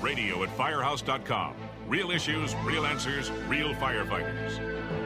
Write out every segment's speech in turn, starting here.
Radio at firehouse.com. Real issues, real answers, real firefighters.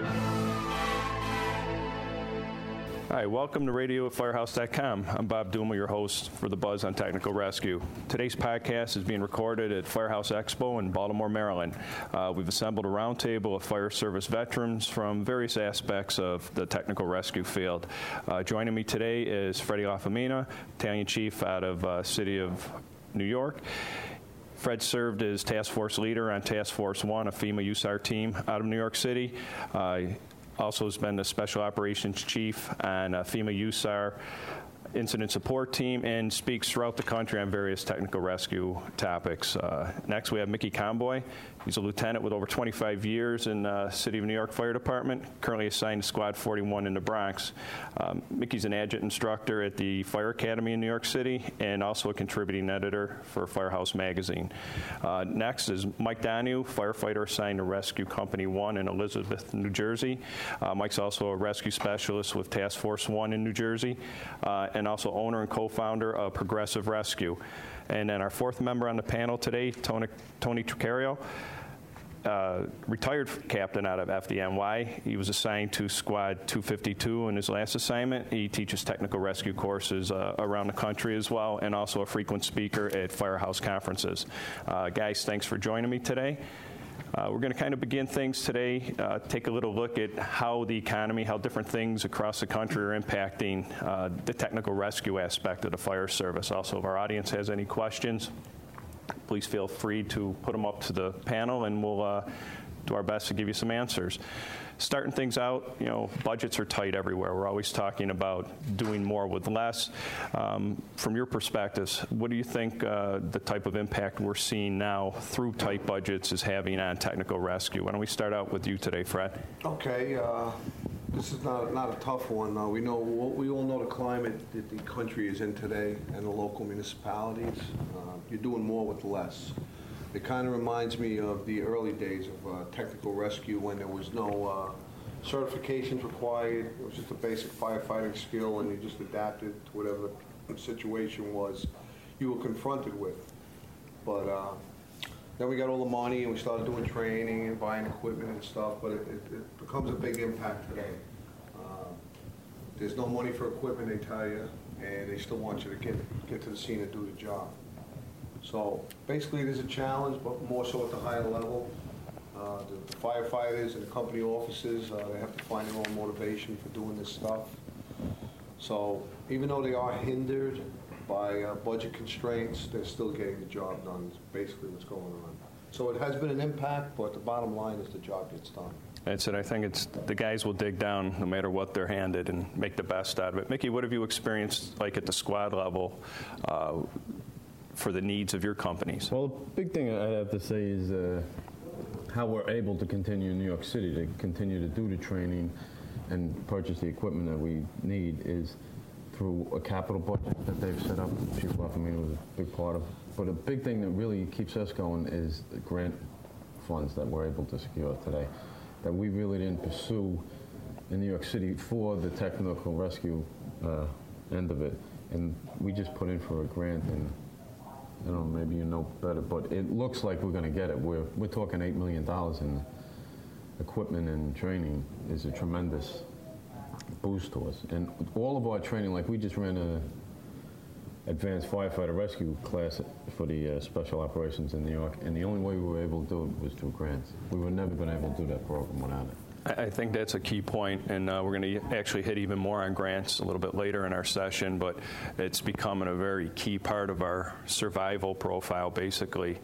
Hi, welcome to Radio at Firehouse.com. I'm Bob Duma, your host for The Buzz on Technical Rescue. Today's podcast is being recorded at Firehouse Expo in Baltimore, Maryland. We've assembled a roundtable of fire service veterans from various aspects of the technical rescue field. Joining me today is Freddie Lafamina, Battalion Chief out of City of New York. Fred served as Task Force Leader on Task Force 1, a FEMA USAR team out of New York City. Also has been the Special Operations Chief on FEMA USAR Incident Support Team and speaks throughout the country on various technical rescue topics. Next, we have Mickey Comboy. He's a lieutenant with over 25 years in City of New York Fire Department, currently assigned to Squad 41 in the Bronx. Mickey's an adjunct instructor at the Fire Academy in New York City and also a contributing editor for Firehouse Magazine. Next is Mike Donahue, firefighter assigned to Rescue Company 1 in Elizabeth, New Jersey. Mike's also a rescue specialist with Task Force 1 in New Jersey and also owner and co-founder of Progressive Rescue. And then our fourth member on the panel today, Tony Truccario, retired captain out of FDNY. He was assigned to Squad 252 in his last assignment. He teaches technical rescue courses around the country as well, and also a frequent speaker at Firehouse conferences. Guys, thanks for joining me today. We're going to kind of begin things today, take a little look at how the economy, how different things across the country are impacting the technical rescue aspect of the fire service. Also, if our audience has any questions, please feel free to put them up to the panel, and we'll do our best to give you some answers. Starting things out, budgets are tight everywhere. We're always talking about doing more with less. From your perspectives, what do you think the type of impact we're seeing now through tight budgets is having on technical rescue? Why don't we start out with you today, Fred? Okay. This is not a tough one. We all know the climate that the country is in today and the local municipalities. You're doing more with less. It kind of reminds me of the early days of technical rescue when there was no certifications required. It was just a basic firefighting skill, and you just adapted to whatever the situation was you were confronted with. But then we got all the money, and we started doing training and buying equipment and stuff, but it becomes a big impact today. There's no money for equipment, they tell you, and they still want you to get to the scene and do the job. So basically it is a challenge, but more so at the higher level. The firefighters and the company officers, they have to find their own motivation for doing this stuff. So even though they are hindered by budget constraints, they're still getting the job done, is basically what's going on. So it has been an impact, but the bottom line is the job gets done. That's it. I think it's the guys will dig down no matter what they're handed and make the best out of it. Mickey, what have you experienced like at the squad level for the needs of your companies? Well, the big thing I have to say is how we're able to continue in New York City to continue to do the training and purchase the equipment that we need is through a capital budget that they've set up. Chief Lafamina was a big part of. But a big thing that really keeps us going is the grant funds that we're able to secure today that we really didn't pursue in New York City for the technical rescue end of it. And we just put in for a grant, and I don't know, maybe you know better, but it looks like we're going to get it. We're talking $8 million in equipment and training is a tremendous boost to us. And all of our training, like we just ran a advanced firefighter rescue class for the Special Operations in New York, and the only way we were able to do it was through grants. We would never been able to do that program without it. I think that's a key point, and we're going to actually hit even more on grants a little bit later in our session, but it's becoming a very key part of our survival profile, basically.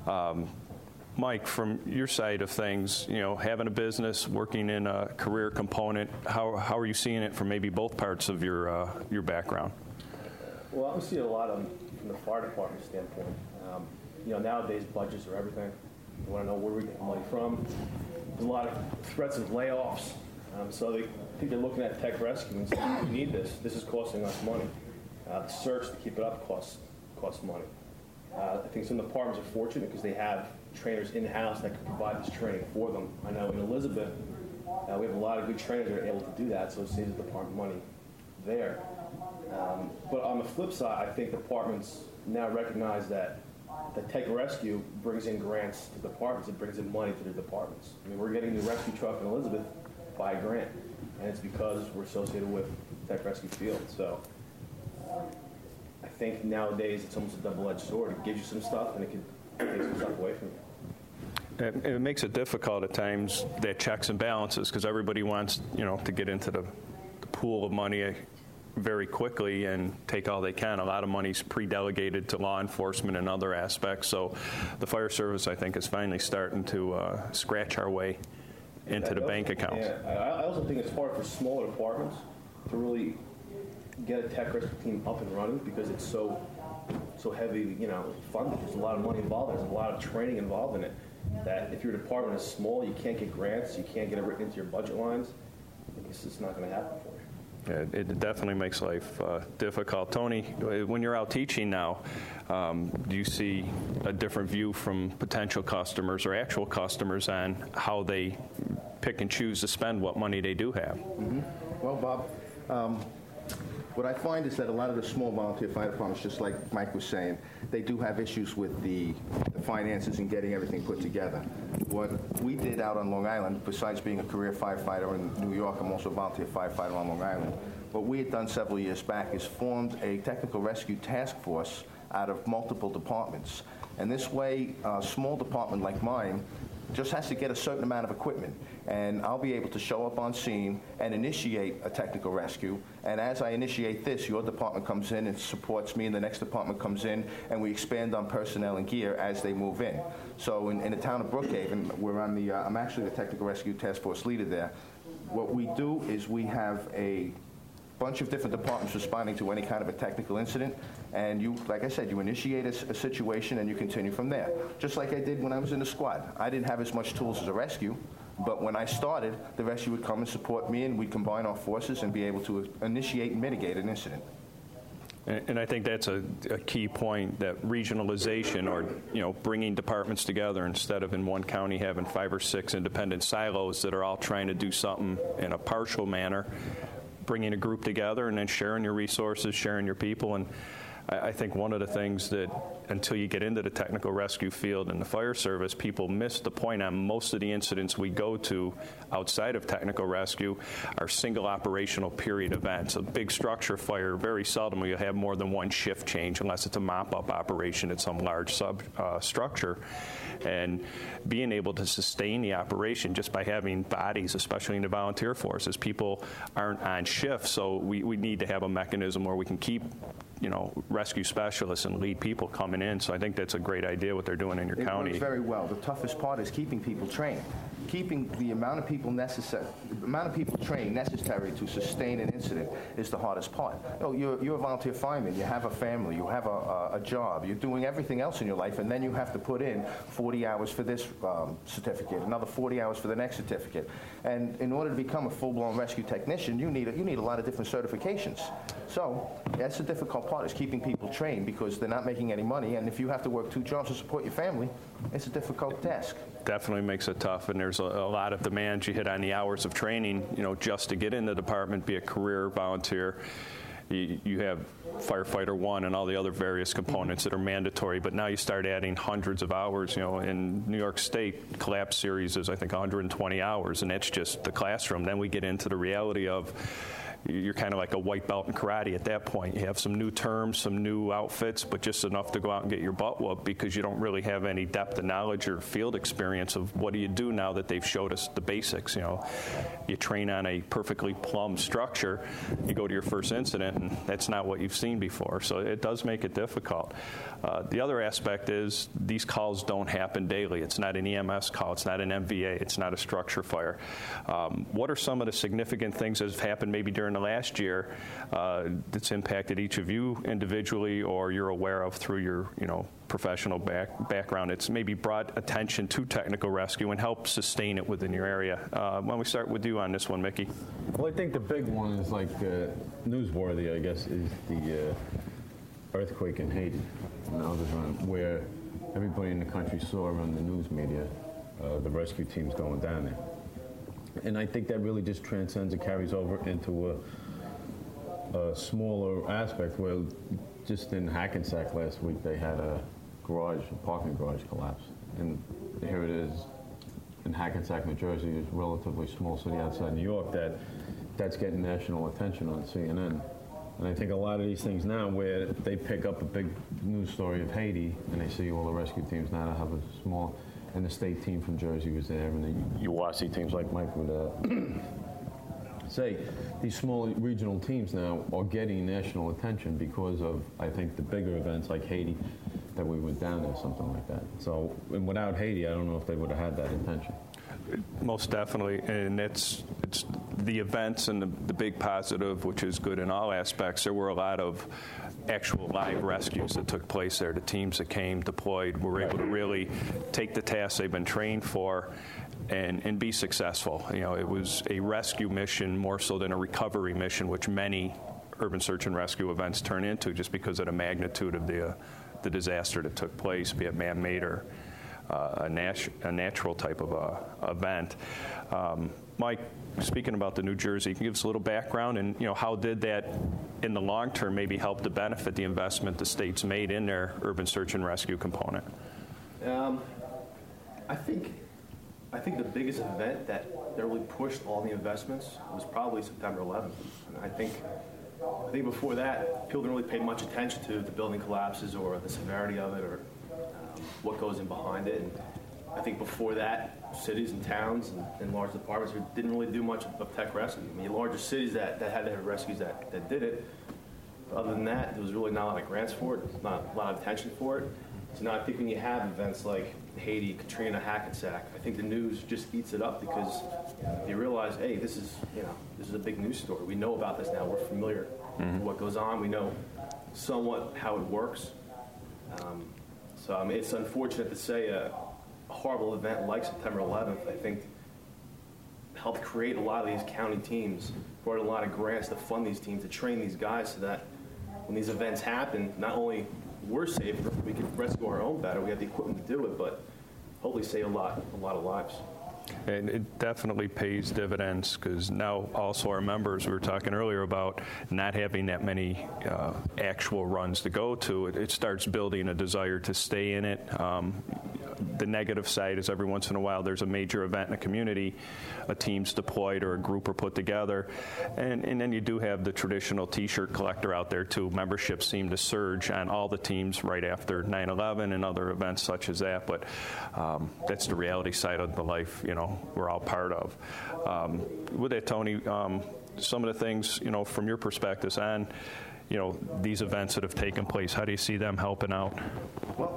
Mike, from your side of things, having a business, working in a career component, how are you seeing it from maybe both parts of your background? Well, I'm seeing a lot of from the fire department standpoint. Nowadays budgets are everything. You want to know where we get the money from. There's a lot of threats of layoffs, so I think they're looking at tech rescue and saying, we need this. This is costing us money. The search to keep it up costs money. I think some departments are fortunate because they have trainers in-house that can provide this training for them. I know in Elizabeth, we have a lot of good trainers that are able to do that, so it saves the department money there. But on the flip side, I think departments now recognize that the Tech Rescue brings in grants to departments. It brings in money to the departments. I mean, we're getting the rescue truck in Elizabeth by a grant, and it's because we're associated with Tech Rescue Field. So I think nowadays it's almost a double-edged sword. It gives you some stuff, and it can take some stuff away from you. It makes it difficult at times, that checks and balances, because everybody wants, to get into the pool of money very quickly and take all they can. A lot of money's pre-delegated to law enforcement and other aspects. So the fire service, I think, is finally starting to scratch our way into the bank accounts. Yeah, I also think it's hard for smaller departments to really get a tech rescue team up and running because it's so heavy, funded. There's a lot of money involved. There's a lot of training involved in it. That if your department is small, you can't get grants, you can't get it written into your budget lines. It's just not going to happen for you. Yeah, it definitely makes life difficult. Tony, when you're out teaching now, do you see a different view from potential customers or actual customers on how they pick and choose to spend what money they do have? Mm-hmm. Well, Bob, what I find is that a lot of the small volunteer fire departments, just like Mike was saying, they do have issues with the finances and getting everything put together. What we did out on Long Island, besides being a career firefighter in New York, I'm also a volunteer firefighter on Long Island. What we had done several years back is formed a technical rescue task force out of multiple departments. And this way, a small department like mine just has to get a certain amount of equipment, and I'll be able to show up on scene and initiate a technical rescue. And as I initiate this, your department comes in and supports me, and the next department comes in, and we expand on personnel and gear as they move in. So in the town of Brookhaven, we're on the, I'm actually the technical rescue task force leader there. What we do is we have a bunch of different departments responding to any kind of a technical incident, and you, like I said, you initiate a situation and you continue from there. Just like I did when I was in the squad. I didn't have as much tools as a rescue, but when I started, the rescue would come and support me, and we'd combine our forces and be able to initiate and mitigate an incident. And I think that's a key point, that regionalization, or bringing departments together instead of in one county having 5 or 6 independent silos that are all trying to do something in a partial manner. Bringing a group together and then sharing your resources, sharing your people. And I think one of the things that, until you get into the technical rescue field and the fire service, people miss the point on most of the incidents we go to outside of technical rescue are single operational period events. A big structure fire, very seldom will you have more than one shift change unless it's a mop-up operation at some large structure. And being able to sustain the operation just by having bodies, especially in the volunteer forces, people aren't on shift, so we need to have a mechanism where we can keep rescue specialists and lead people coming in. So I think that's a great idea what they're doing in your county. It works very well. The toughest part is keeping people trained. Keeping the amount of people trained necessary to sustain an incident is the hardest part. You're a volunteer fireman. You have a family. You have a job. You're doing everything else in your life, and then you have to put in 40 hours for this certificate, another 40 hours for the next certificate. And in order to become a full-blown rescue technician, you need a lot of different certifications. So that's the difficult part, is keeping people trained, because they're not making any money, and if you have to work 2 jobs to support your family, it's a difficult task. Definitely makes it tough, and there's a lot of demands. You hit on the hours of training, just to get in the department, be a career volunteer. You have firefighter 1 and all the other various components that are mandatory, but now you start adding hundreds of hours. In New York State, collapse series is, I think, 120 hours, and that's just the classroom. Then we get into the reality of you're kind of like a white belt in karate at that point. You have some new terms, some new outfits, but just enough to go out and get your butt whooped, because you don't really have any depth of knowledge or field experience of what do you do now that they've showed us the basics. You train on a perfectly plumbed structure, you go to your first incident, and that's not what you've seen before. So it does make it difficult. The other aspect is these calls don't happen daily. It's not an EMS call. It's not an MVA. It's not a structure fire. What are some of the significant things that have happened maybe during the last year that's impacted each of you individually, or you're aware of through your professional background? It's maybe brought attention to technical rescue and helped sustain it within your area. Why don't we start with you on this one, Mickey? Well, I think the big one is newsworthy, I guess, is the earthquake in Haiti, where everybody in the country saw on the news media the rescue teams going down there. And I think that really just transcends and carries over into a smaller aspect, where just in Hackensack last week they had parking garage collapsed. And here it is in Hackensack, New Jersey, is a relatively small city outside New York that's getting national attention on CNN. And I think a lot of these things now, where they pick up a big news story of Haiti, and they see all the rescue teams now that have a small, and the state team from Jersey was there, and the UWASI teams, like Mike would say, these small regional teams now are getting national attention because of, I think, the bigger events like Haiti, that we went down there, something like that. So, and without Haiti, I don't know if they would have had that attention. Most definitely, and it's the events and the big positive, which is good in all aspects. There were a lot of actual live rescues that took place there. The teams that came, deployed, were able to really take the tasks they've been trained for and be successful. You know, it was a rescue mission more so than a recovery mission, which many urban search and rescue events turn into just because of the magnitude of the disaster that took place, be it man-made or a natural type of event. Mike, speaking about the New Jersey, can you give us a little background and, you know, how did that in the long term maybe help to benefit the investment the state's made in their urban search and rescue component? I think the biggest event that really pushed all the investments was probably September 11th. And I think before that, people didn't really pay much attention to the building collapses or the severity of it or what goes in behind it. And I think before that, cities and towns and large departments didn't really do much of tech rescue. I mean, larger cities that had their rescues that did it. But other than that, there was really not a lot of grants for it, not a lot of attention for it. So now I think when you have events like Haiti, Katrina, Hackensack, I think the news just eats it up because you realize, hey, this is a big news story. We know about this now. We're familiar with what goes on. We know somewhat how it works. So I mean, it's unfortunate to say a horrible event like September 11th, I think, helped create a lot of these county teams, brought in a lot of grants to fund these teams, to train these guys so that when these events happen, not only we're safer, we can rescue our own better, we have the equipment to do it, but hopefully save a lot of lives. And it definitely pays dividends because now also our members, we were talking earlier about not having that many actual runs to go to. It starts building a desire to stay in it. The negative side is every once in a while there's a major event in a community, a team's deployed or a group are put together, and then you do have the traditional T-shirt collector out there too. Memberships seem to surge on all the teams right after 9/11 and other events such as that, but that's the reality side of the life, you know, we're all part of. With that, Tony, some of the things, you know, from your perspective on, you know, these events that have taken place, how do you see them helping out? Well,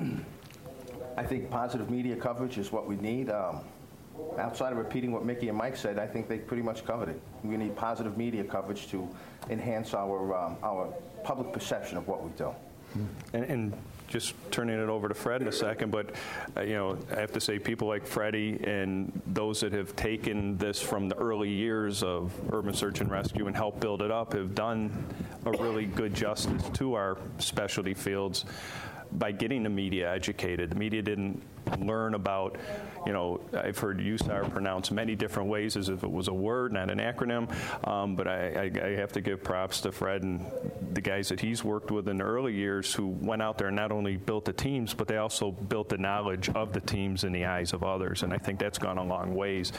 I think positive media coverage is what we need. Outside of repeating what Mickey and Mike said, I think they pretty much covered it. We need positive media coverage to enhance our public perception of what we do. And just turning it over to Fred in a second, but you know, I have to say people like Freddie and those that have taken this from the early years of urban search and rescue and helped build it up have done a really good justice to our specialty fields by getting the media educated. The media didn't learn about, you know, I've heard USAR pronounced many different ways as if it was a word, not an acronym, but I have to give props to Fred and the guys that he's worked with in the early years who went out there and not only built the teams, but they also built the knowledge of the teams in the eyes of others, and I think that's gone a long ways.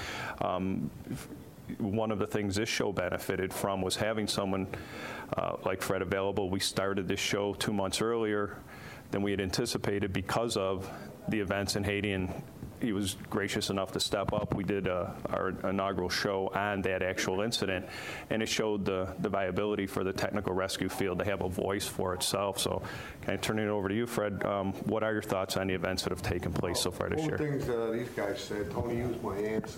One of the things this show benefited from was having someone like Fred available. We started this show 2 months earlier than we had anticipated because of the events in Haiti, and he was gracious enough to step up. We did our inaugural show on that actual incident, and it showed the viability for the technical rescue field to have a voice for itself. So kind of turning it over to you, Fred, what are your thoughts on the events that have taken place so far this year? Things these guys said, Tony used my answer.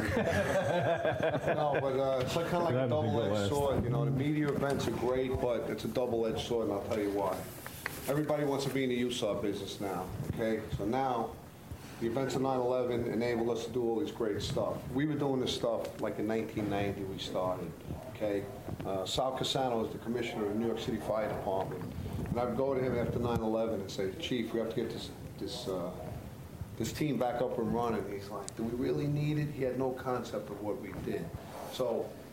No, but it's like, kind of like a double-edged sword. You know, the media events are great, but it's a double-edged sword, and I'll tell you why. Everybody wants to be in the USAR business now, okay? So now, the events of 9/11 enabled us to do all this great stuff. We were doing this stuff like in 1990 we started, okay? Sal Casano is the commissioner of the New York City Fire Department. And I'd go to him after 9/11 and say, Chief, we have to get this team back up and running. He's like, do we really need it? He had no concept of what we did. So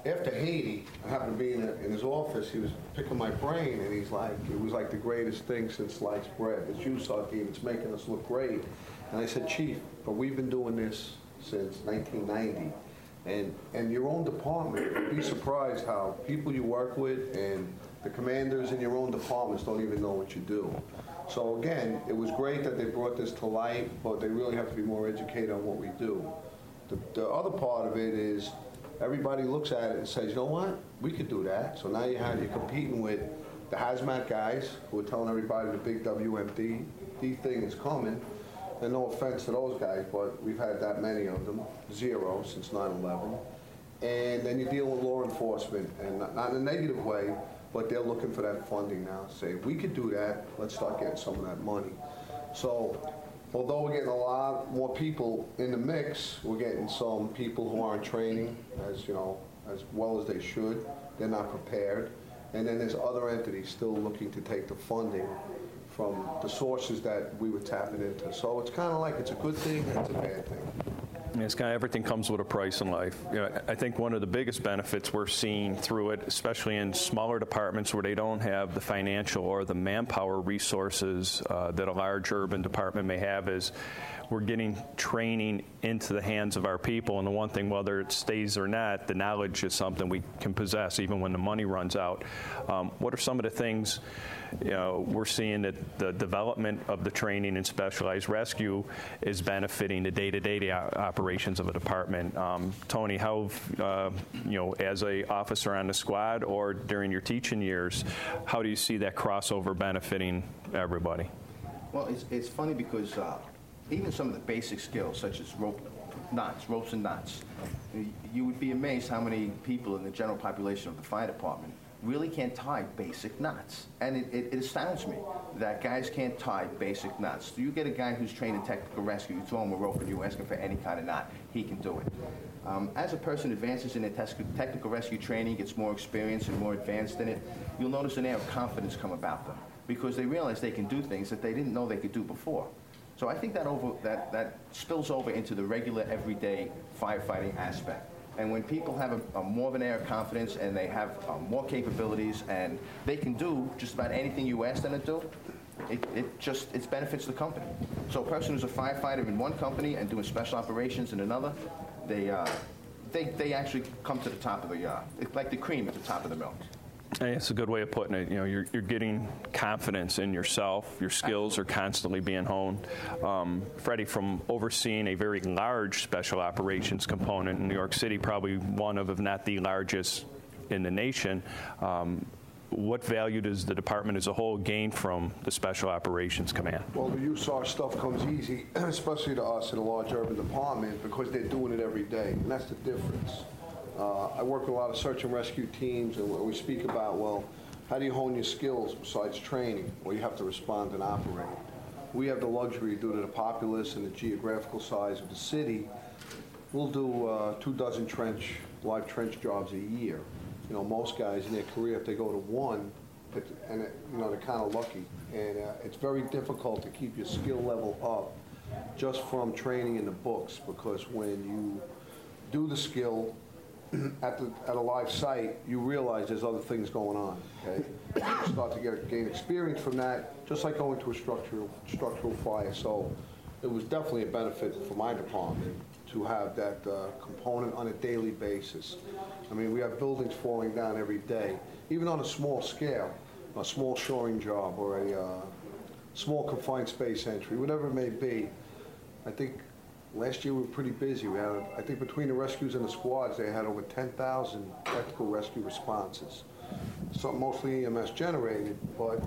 after Haiti, I happened to be in his office. He was picking my brain, and he's like, it was like the greatest thing since sliced bread. This USAR team, it's making us look great. And I said, Chief, but we've been doing this since 1990. And your own department, you'd be surprised how people you work with and the commanders in your own departments don't even know what you do. So again, it was great that they brought this to light, but they really have to be more educated on what we do. The other part of it is everybody looks at it and says, you know what, we could do that. So now you're competing with the hazmat guys who are telling everybody the big WMD thing is coming. And no offense to those guys, but we've had that many of them, 0 since 9/11. And then you deal with law enforcement, and not in a negative way, but they're looking for that funding now. Say, we could do that, let's start getting some of that money. So, although we're getting a lot more people in the mix, we're getting some people who aren't training as well as they should. They're not prepared. And then there's other entities still looking to take the funding from the sources that we were tapping into. So it's kind of like it's a good thing and it's a bad thing. It's kind of everything comes with a price in life. I think one of the biggest benefits we're seeing through it, especially in smaller departments where they don't have the financial or the manpower resources that a large urban department may have, is we're getting training into the hands of our people. And the one thing, whether it stays or not, the knowledge is something we can possess even when the money runs out. What are some of the things we're seeing that the development of the training in specialized rescue is benefiting the day-to-day operations of a department? Tony, how, as a officer on the squad or during your teaching years, how do you see that crossover benefiting everybody? Well, it's funny because even some of the basic skills, such as ropes and knots, you would be amazed how many people in the general population of the fire department really can't tie basic knots. And it astounds me that guys can't tie basic knots. So you get a guy who's trained in technical rescue, you throw him a rope and you ask him for any kind of knot, he can do it. As a person advances in their technical rescue training, gets more experience and more advanced in it, you'll notice an air of confidence come about them because they realize they can do things that they didn't know they could do before. So I think that spills over into the regular, everyday firefighting aspect. And when people have a more of an air of confidence and they have more capabilities and they can do just about anything you ask them to do, it benefits the company. So a person who's a firefighter in one company and doing special operations in another, they actually come to the top of the it's like the cream at the top of the milk. It's a good way of putting it. You're getting confidence in yourself. Your skills are constantly being honed. Freddie, from overseeing a very large special operations component in New York City, probably one of, if not the largest in the nation, what value does the department as a whole gain from the Special Operations Command? Well, the USAR stuff comes easy, especially to us in a large urban department, because they're doing it every day, and that's the difference. I work with a lot of search and rescue teams, and we speak about, well, how do you hone your skills besides training? Well, you have to respond and operate. We have the luxury, due to the populace and the geographical size of the city, we'll do 24 live trench jobs a year. Most guys in their career, if they go to one, they're kind of lucky. And it's very difficult to keep your skill level up just from training in the books, because when you do the skill at a live site, you realize there's other things going on. Okay, you start to gain experience from that, just like going to a structural fire. So it was definitely a benefit for my department to have that component on a daily basis. I mean, we have buildings falling down every day, even on a small scale, a small shoring job or a small confined space entry, whatever it may be. I think last year we were pretty busy. We had, I think between the rescues and the squads, they had over 10,000 technical rescue responses. Some mostly EMS generated, but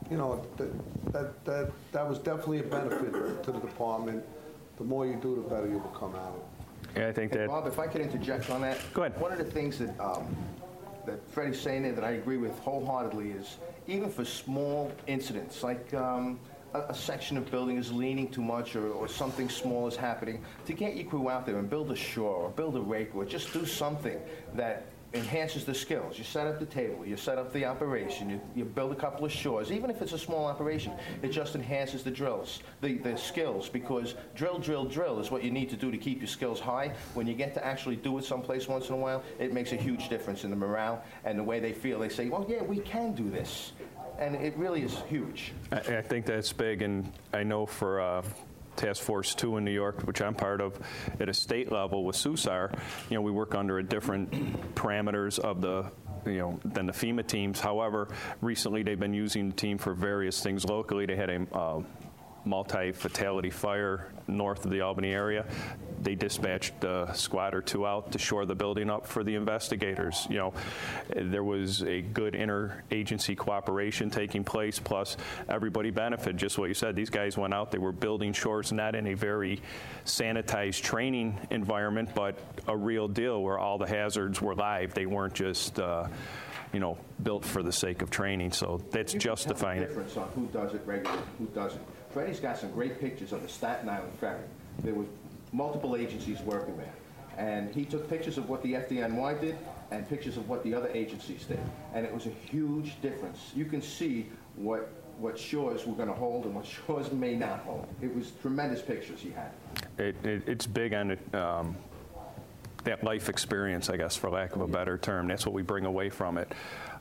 that was definitely a benefit to the department. The more you do, the better you will come at it. Yeah, I think that. Bob, if I could interject on that. Go ahead. One of the things that Freddie's saying there that I agree with wholeheartedly is even for small incidents, like a section of building is leaning too much or something small is happening, to get your crew out there and build a shore or build a rake or just do something that enhances the skills. You set up the table, you set up the operation, you build a couple of shores. Even if it's a small operation, it just enhances the drills, the skills, because drill is what you need to do to keep your skills high. When you get to actually do it someplace once in a while, it makes a huge difference in the morale and the way they feel. They say, well, yeah, we can do this. And it really is huge. I think that's big, and I know for Task Force 2 in New York, which I'm part of, at a state level with SUSAR, we work under a different parameters of the, than the FEMA teams. However, recently they've been using the team for various things locally. They had a multi-fatality fire north of the Albany area. They dispatched a squad or two out to shore the building up for the investigators. There was a good interagency cooperation taking place, plus everybody benefited. Just what you said, these guys went out, they were building shores, not in a very sanitized training environment, but a real deal where all the hazards were live. They weren't just built for the sake of training. So that's justifying it. Difference on who does it regularly, who doesn't. Freddie's got some great pictures of the Staten Island Ferry. There were multiple agencies working there. And he took pictures of what the FDNY did and pictures of what the other agencies did. And it was a huge difference. You can see what shores were going to hold and what shores may not hold. It was tremendous pictures he had. It's big on that life experience, I guess, for lack of a better term. That's what we bring away from it.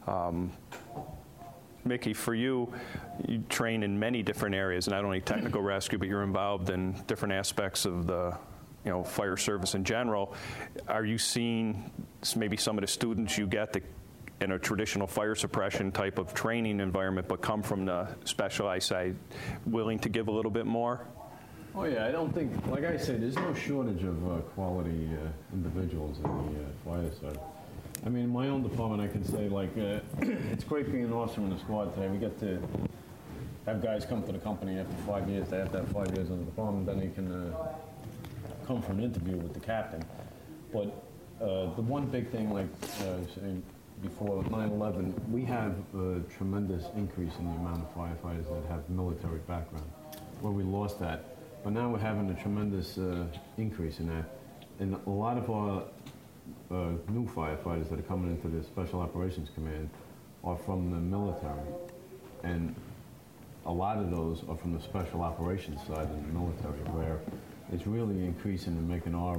Mickey, for you train in many different areas, not only technical rescue, but you're involved in different aspects of the fire service in general. Are you seeing maybe some of the students you get in a traditional fire suppression type of training environment but come from the specialized side willing to give a little bit more? Oh yeah, I don't think, like I said, there's no shortage of quality individuals in the fire side. I mean, in my own department, I can say, it's great being an officer in the squad today. We get to have guys come to the company after 5 years. They have to have 5 years in the department. Then they can come for an interview with the captain. But the one big thing, saying before 9/11, we have a tremendous increase in the amount of firefighters that have military background, where we lost that. But now we're having a tremendous increase in that. And a lot of our new firefighters that are coming into the Special Operations Command are from the military. And a lot of those are from the Special Operations side of the military, where it's really increasing and making our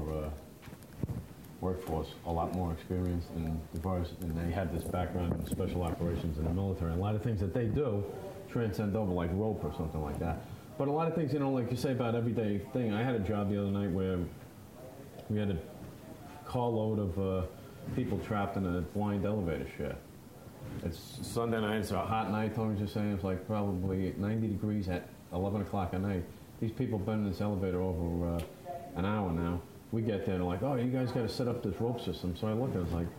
workforce a lot more experienced and diverse. And they have this background in Special Operations in the military. And a lot of things that they do transcend over, like rope or something like that. But a lot of things, like you say about everyday thing. I had a job the other night where we had a carload of people trapped in a blind elevator shaft. It's Sunday night, it's a hot night, Tony's just saying, it's like probably 90 degrees at 11 o'clock at night. These people have been in this elevator over an hour now. We get there and they're like, oh, you guys got to set up this rope system. So I look at it, it's like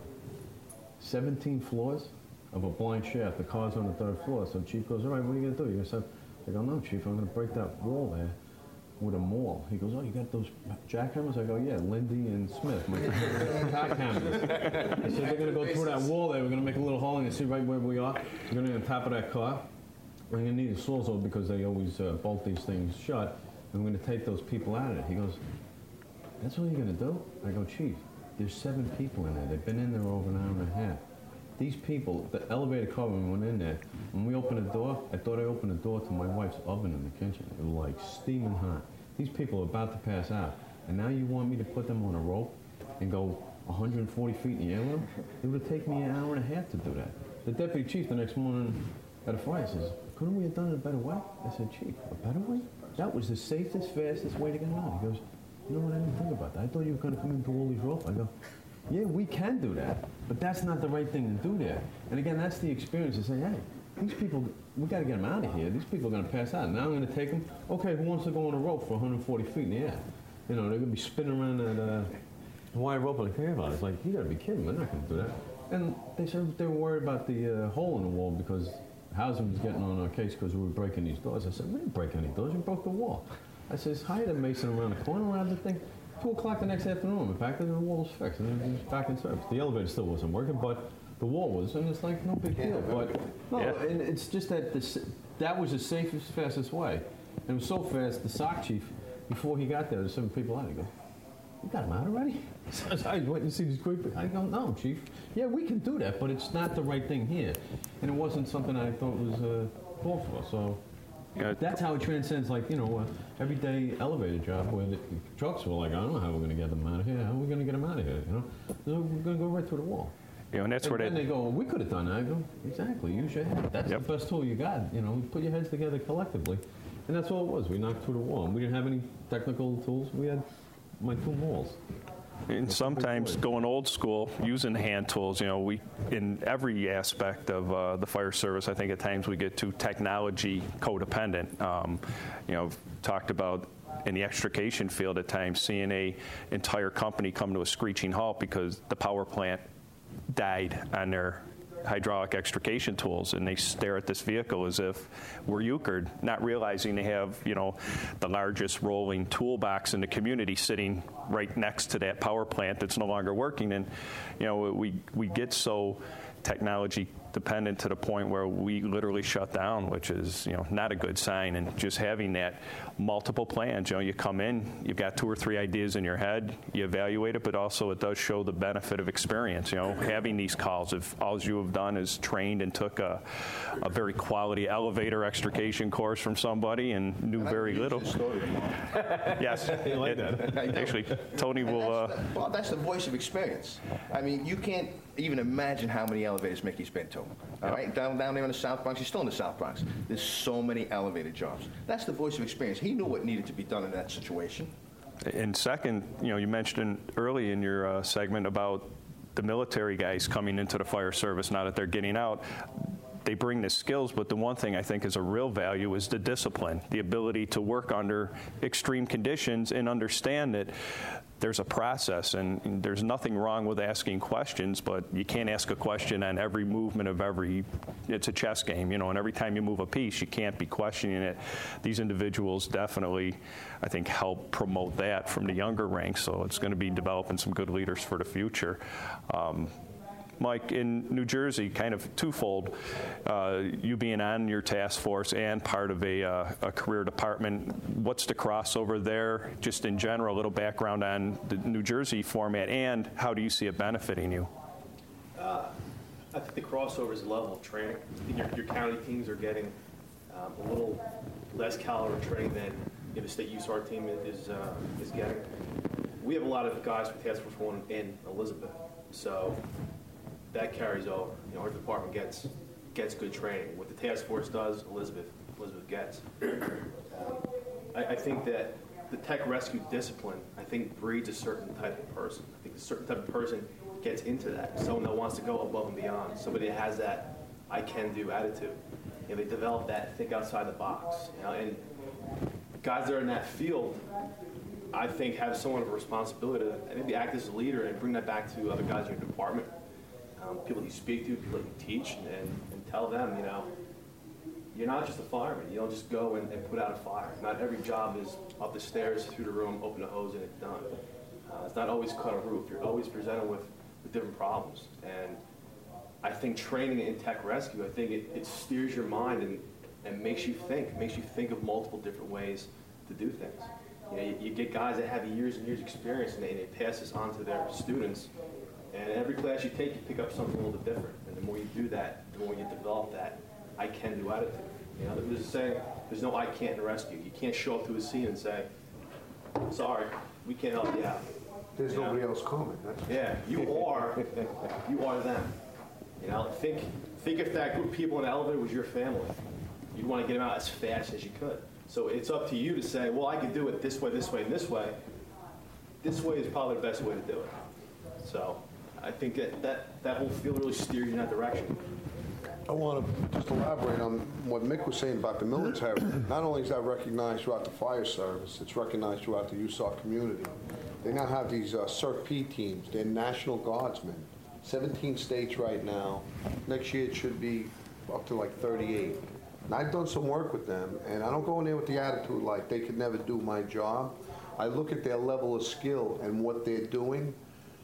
17 floors of a blind shaft. The car's on the 3rd floor. So Chief goes, all right, what are you going to do? You're going to set... I go, no, Chief, I'm going to break that wall there with a maul. He goes, oh, you got those jackhammers? I go, yeah, Lindy and Smith. My jackhammers. They said they're going to go through that wall there. We're going to make a little hole and see right where we are. We're going to get on top of that car. We're going to need a sawzall because they always bolt these things shut. And we're going to take those people out of it. He goes, that's all you're going to do? I go, Chief, there's 7 people in there. They've been in there over an hour and a half. These people, the elevator car, when we went in there, when we opened the door, I thought I opened the door to my wife's oven in the kitchen. It was like steaming hot. These people are about to pass out. And now you want me to put them on a rope and go 140 feet in the air with them? It would have taken me an hour and a half to do that. The deputy chief the next morning at a fire says, couldn't we have done it a better way? I said, Chief, a better way? That was the safest, fastest way to get out. He goes, you know what, I didn't think about that. I thought you were going to come in through all these ropes. I go, yeah, we can do that, but that's not the right thing to do there. And again, that's the experience to say, hey, these people, we got to get them out of here. These people are going to pass out. Now I'm going to take them. Okay, who wants to go on a rope for 140 feet in the air? They're going to be spinning around that wire rope like they about. It's like, you got to be kidding. We're not going to do that. And they said they were worried about the hole in the wall because housing was getting on our case because we were breaking these doors. I said, we didn't break any doors. We broke the wall. I said, hired a mason around the corner. We'll have the thing. 2 o'clock the next afternoon. In fact, the wall was fixed and it was back in service. The elevator still wasn't working, but the wall was, and it's like no big deal. But no, and it's just that that was the safest, fastest way. And it was so fast. The SOC chief, before he got there, there's 7 people out. He goes, You got them out already? So I went and see these creepy. I go, no, Chief. Yeah, we can do that, but it's not the right thing here. And it wasn't something I thought was called for. So that's how it transcends, like, everyday elevator job where the trucks were like, I don't know how we're going to get them out of here. How are we going to get them out of here? So we're going to go right through the wall. And that's where they go, well, we could have done that. I go, exactly, use your head. That's the best tool you got. Put your heads together collectively. And that's all it was. We knocked through the wall. We didn't have any technical tools. We had my two malls. And sometimes going old school, using hand tools, we, in every aspect of the fire service, I think at times we get too technology codependent. Talked about in the extrication field at times, seeing a entire company come to a screeching halt because the power plant died on their hydraulic extrication tools, and they stare at this vehicle as if we're euchred, not realizing they have, the largest rolling toolbox in the community sitting right next to that power plant that's no longer working. And, we get so technology dependent to the point where we literally shut down, which is, not a good sign. And just having that multiple plans, you come in, you've got 2 or 3 ideas in your head, you evaluate it, but also it does show the benefit of experience. Having these calls, if all you have done is trained and took a very quality elevator extrication course from somebody and knew very little. Yes. You like that. Actually, Tony will... Well, that's the voice of experience. I mean, you can't even imagine how many elevators Mickey's been to. All right, down there in the South Bronx. He's still in the South Bronx. There's so many elevator jobs. That's the voice of experience. He knew what needed to be done in that situation. And second, you mentioned early in your segment about the military guys coming into the fire service now that they're getting out. They bring the skills, but the one thing I think is a real value is the discipline, the ability to work under extreme conditions and understand that there's a process, and there's nothing wrong with asking questions, but you can't ask a question on every movement of it's a chess game, and every time you move a piece, you can't be questioning it. These individuals definitely, I think, help promote that from the younger ranks, so it's going to be developing some good leaders for the future. Mike, in New Jersey, kind of twofold, you being on your task force and part of a career department, what's the crossover there? Just in general, a little background on the New Jersey format, and how do you see it benefiting you? I think the crossover is the level of training. I think your county teams are getting a little less caliber training than the state USAR team is getting. We have a lot of guys from Task Force 1 in Elizabeth, so that carries over. Our department gets good training. What the task force does, Elizabeth gets. I think that the tech rescue discipline, breeds a certain type of person. I think a certain type of person gets into that. Someone that wants to go above and beyond. Somebody that has that I can do attitude. They develop that think outside the box. And guys that are in that field, I think, have somewhat of a responsibility to maybe act as a leader and bring that back to other guys in your department. People you speak to, people you teach, and tell them, you're not just a fireman. You don't just go and put out a fire. Not every job is up the stairs, through the room, open a hose, and it's done. It's not always cut a roof. You're always presented with different problems. And I think training in tech rescue, it steers your mind and makes you think of multiple different ways to do things. You get guys that have years and years experience, and they pass this on to their students. And every class you take, you pick up something a little bit different. And the more you do that, the more you develop that I can do attitude. There's a saying, there's no I can't in rescue. You can't show up to a scene and say, sorry, we can't help you out. There's nobody else coming. Yeah, you are them. Think if that group of people in the elevator was your family. You'd want to get them out as fast as you could. So it's up to you to say, well, I can do it this way, and this way. This way is probably the best way to do it. So I think that whole field really steers you in that direction. I want to just elaborate on what Mick was saying about the military. Not only is that recognized throughout the fire service, it's recognized throughout the USAR community. They now have these CERT-P teams. They're National Guardsmen. 17 states right now. Next year it should be up to like 38. And I've done some work with them, and I don't go in there with the attitude like they could never do my job. I look at their level of skill and what they're doing.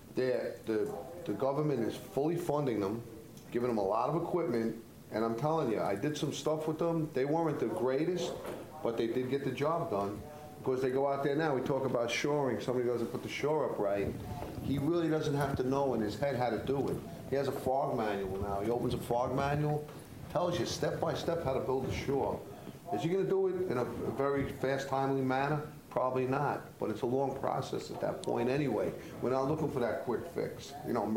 The government is fully funding them, giving them a lot of equipment, and I'm telling you, I did some stuff with them. They weren't the greatest, but they did get the job done. Because they go out there now, we talk about shoring, somebody doesn't put the shore up right, he really doesn't have to know in his head how to do it. He has a frog manual now. He opens a frog manual, tells you step by step how to build a shore. Is he going to do it in a very fast, timely manner? Probably not, but it's a long process at that point anyway. We're not looking for that quick fix.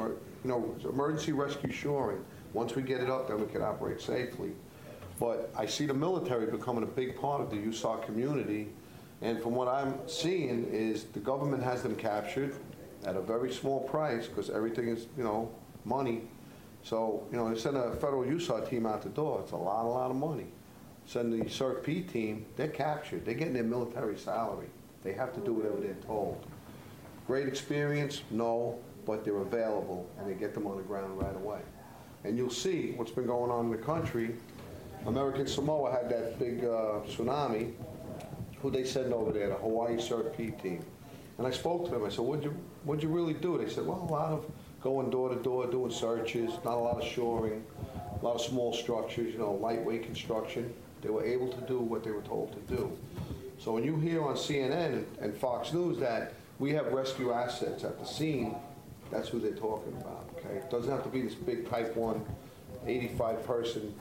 Emergency rescue shoring. Once we get it up, then we can operate safely. But I see the military becoming a big part of the USAR community, and from what I'm seeing is the government has them captured at a very small price because everything is, money. So, they send a federal USAR team out the door. It's a lot of money. Send the CERT-P team, they're captured. They're getting their military salary. They have to do whatever they're told. Great experience? No, but they're available, and they get them on the ground right away. And you'll see what's been going on in the country. American Samoa had that big tsunami. Who they send over there? The Hawaii CERT-P team. And I spoke to them. I said, what'd you really do? They said, well, a lot of going door to door, doing searches, not a lot of shoring, a lot of small structures, lightweight construction. They were able to do what they were told to do. So when you hear on CNN and Fox News that we have rescue assets at the scene, that's who they're talking about, okay? It doesn't have to be this big Type 1, 85-person,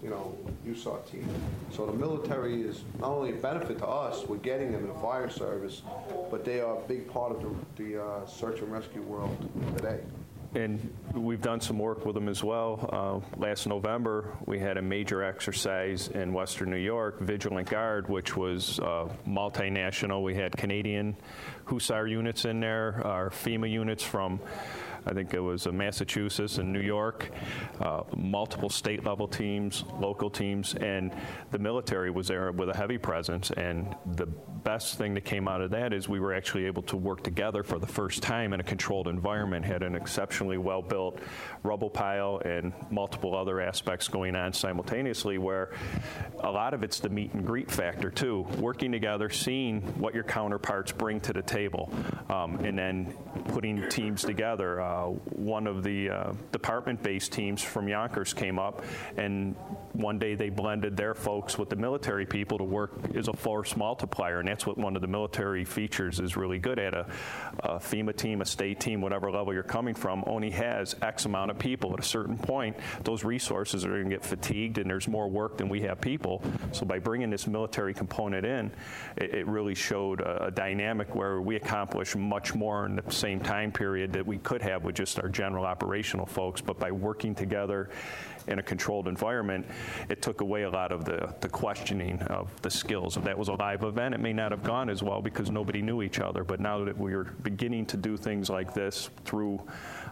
USAR team. So the military is not only a benefit to us, we're getting them in the fire service, but they are a big part of the search and rescue world today. And we've done some work with them as well. Last November, we had a major exercise in Western New York, Vigilant Guard, which was multinational. We had Canadian Hussar units in there, our FEMA units from, I think it was Massachusetts and New York, multiple state-level teams, local teams, and the military was there with a heavy presence. And the best thing that came out of that is we were actually able to work together for the first time in a controlled environment, had an exceptionally well-built rubble pile and multiple other aspects going on simultaneously, where a lot of it's the meet and greet factor too, working together, seeing what your counterparts bring to the table, and then putting teams together. One of the department-based teams from Yonkers came up, and one day they blended their folks with the military people to work as a force multiplier, and that's what one of the military features is really good at. A FEMA team, a state team, whatever level you're coming from, only has X amount of people. At a certain point, those resources are going to get fatigued, and there's more work than we have people. So by bringing this military component in, it really showed a dynamic where we accomplished much more in the same time period that we could have with just our general operational folks. But by working together in a controlled environment, it took away a lot of the questioning of the skills. If that was a live event, it may not have gone as well because nobody knew each other. But now that we are beginning to do things like this through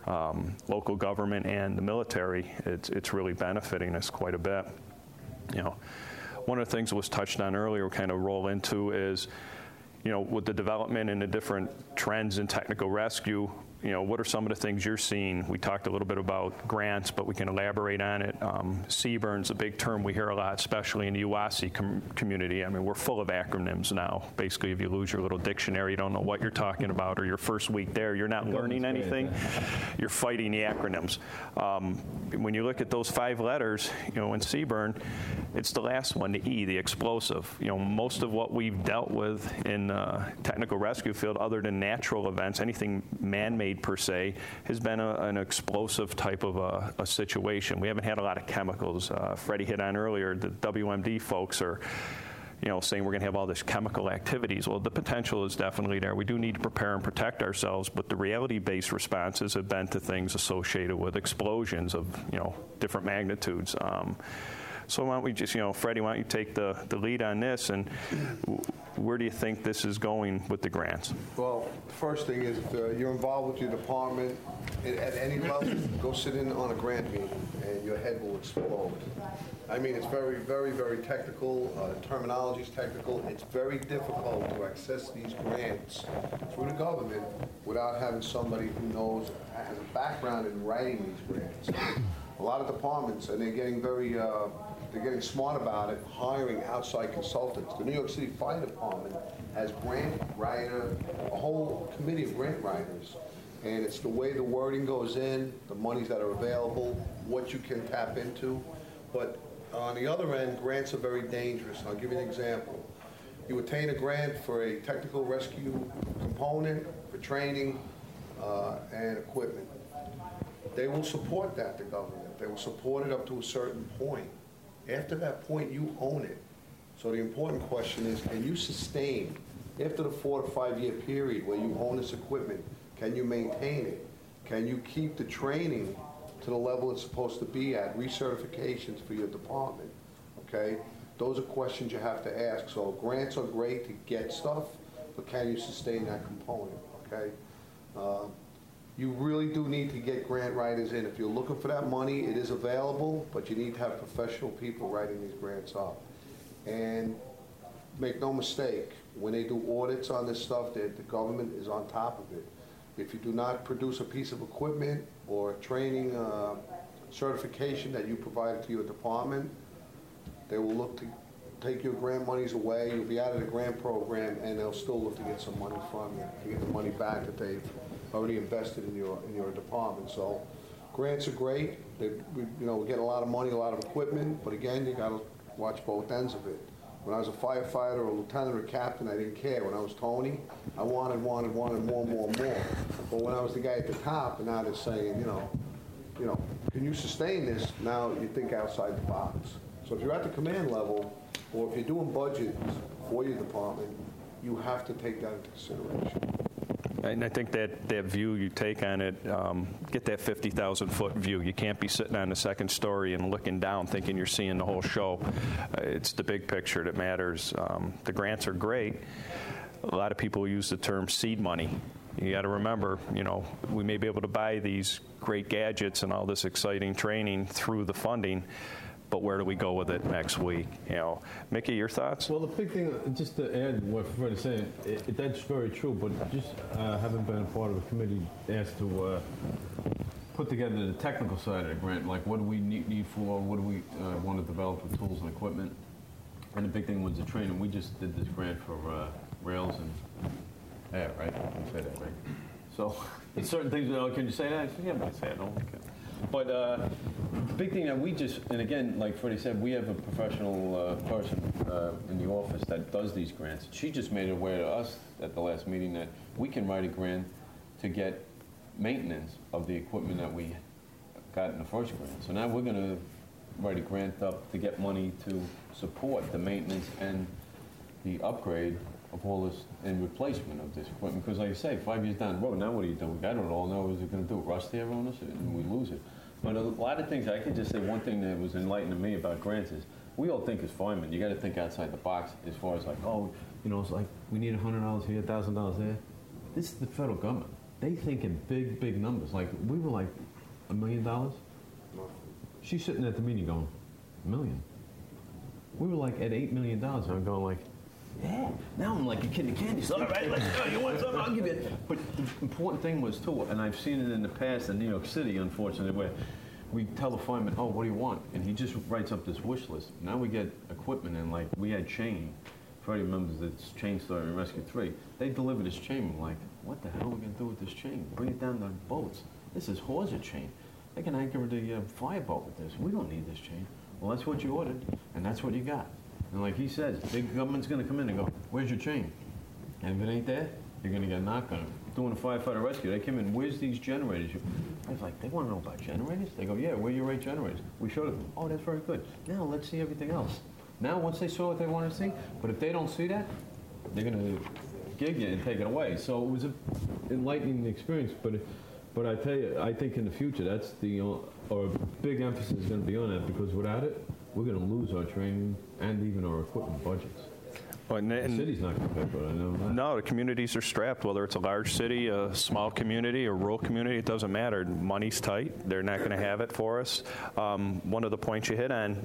local government and the military, it's really benefiting us quite a bit. One of the things that was touched on earlier, we kind of roll into is, with the development and the different trends in technical rescue, what are some of the things you're seeing? We talked a little bit about grants, but we can elaborate on it. CBRN's a big term we hear a lot, especially in the UASI community. I mean, we're full of acronyms now. Basically, if you lose your little dictionary, you don't know what you're talking about, or your first week there, you're not learning anything. You're fighting the acronyms. When you look at those 5 letters, in CBRN, it's the last one, the E, the explosive. Most of what we've dealt with in technical rescue field, other than natural events, anything man-made per se, has been an explosive type of a situation. We haven't had a lot of chemicals. Freddie hit on earlier, the WMD folks are saying we're going to have all this chemical activities. Well, the potential is definitely there. We do need to prepare and protect ourselves, but the reality-based responses have been to things associated with explosions of different magnitudes. So why don't we just, Freddie, why don't you take the lead on this, and where do you think this is going with the grants? Well, the first thing is if you're involved with your department at any level, go sit in on a grant meeting and your head will explode. I mean, it's very, very, very technical. Terminology is technical. It's very difficult to access these grants through the government without having somebody who knows, has a background in writing these grants. A lot of departments, and they're getting smart about it, hiring outside consultants. The New York City Fire Department has grant writer, a whole committee of grant writers. And it's the way the wording goes in, the monies that are available, what you can tap into. But on the other end, grants are very dangerous. I'll give you an example. You attain a grant for a technical rescue component, for training, and equipment. They will support that, the government. They will support it up to a certain point. After that point, you own it. So the important question is, can you sustain, after the 4 to 5 year period where you own this equipment, can you maintain it? Can you keep the training to the level it's supposed to be at, recertifications for your department, okay? Those are questions you have to ask. So grants are great to get stuff, but can you sustain that component, okay? You really do need to get grant writers in. If you're looking for that money, it is available, but you need to have professional people writing these grants up. And make no mistake, when they do audits on this stuff, the government is on top of it. If you do not produce a piece of equipment or training certification that you provided to your department, they will look to take your grant monies away. You'll be out of the grant program, and they'll still look to get some money from you, to get the money back that they've already invested in your department. So grants are great. We get a lot of money, a lot of equipment, but again, you got to watch both ends of it. When I was a firefighter or a lieutenant or captain, I didn't care. When I was Tony, I wanted more. But when I was the guy at the top, and now they're saying, can you sustain this? Now you think outside the box. So if you're at the command level, or if you're doing budgets for your department, you have to take that into consideration. And I think that view you take on it, get that 50,000-foot view. You can't be sitting on the second story and looking down thinking you're seeing the whole show. It's the big picture that matters. The grants are great. A lot of people use the term seed money. You got to remember, we may be able to buy these great gadgets and all this exciting training through the funding, but where do we go with it next week? Mickey, your thoughts? Well, the big thing, just to add what Fred is saying, that's very true, but just having been a part of a committee asked to put together the technical side of the grant, like what do we need for, what do we want to develop for tools and equipment, and the big thing was the training. We just did this grant for rails and air, right? You say that, right? So, there's certain things, can you say that? I said, yeah, I say it, okay. But the big thing that we just, and again, like Freddie said, we have a professional person in the office that does these grants. She just made it aware to us at the last meeting that we can write a grant to get maintenance of the equipment that we got in the first grant. So now we're going to write a grant up to get money to support the maintenance and the upgrade of all this and replacement of this equipment. Because like I say, 5 years down the road, now what do you do? We got it all. Now what is it going to do? Rust here on us and we lose it. But a lot of things, I could just say one thing that was enlightening to me about grants is we all think as firemen, you got to think outside the box as far as like, it's like we need $100 here, $1,000 there. This is the federal government. They think in big, big numbers. Like we were like $1 million. She's sitting at the meeting going, $1 million. We were like at $8 million. And I'm going like, yeah, now I'm like a kid in a candy store. All right, let's go. You want something? I'll give you it. But the important thing was, too, and I've seen it in the past in New York City, unfortunately, where we tell the fireman, what do you want? And he just writes up this wish list. Now we get equipment, and like we had chain. Freddie remembers this chain story in Rescue 3. They delivered this chain. I'm like, what the hell are we going to do with this chain? Bring it down the boats. This is hawser chain. They can anchor the fireboat with this. We don't need this chain. Well, that's what you ordered, and that's what you got. And like he says, big government's going to come in and go, where's your chain? And if it ain't there, you're going to get knocked on it. Doing a firefighter rescue, they came in, where's these generators? I was like, they want to know about generators? They go, yeah, where are your rate generators? We showed them. Oh, that's very good. Now let's see everything else. Now, once they saw what they wanted to see, but if they don't see that, they're going to gig you and take it away. So it was an enlightening experience, but I tell you, I think in the future, that's our big emphasis is going to be on that, because without it, we're going to lose our training and even our equipment budgets. Well, the city's not going to pay for it, I know that. No, the communities are strapped, whether it's a large city, a small community, a rural community, it doesn't matter. Money's tight. They're not going to have it for us. One of the points you hit on,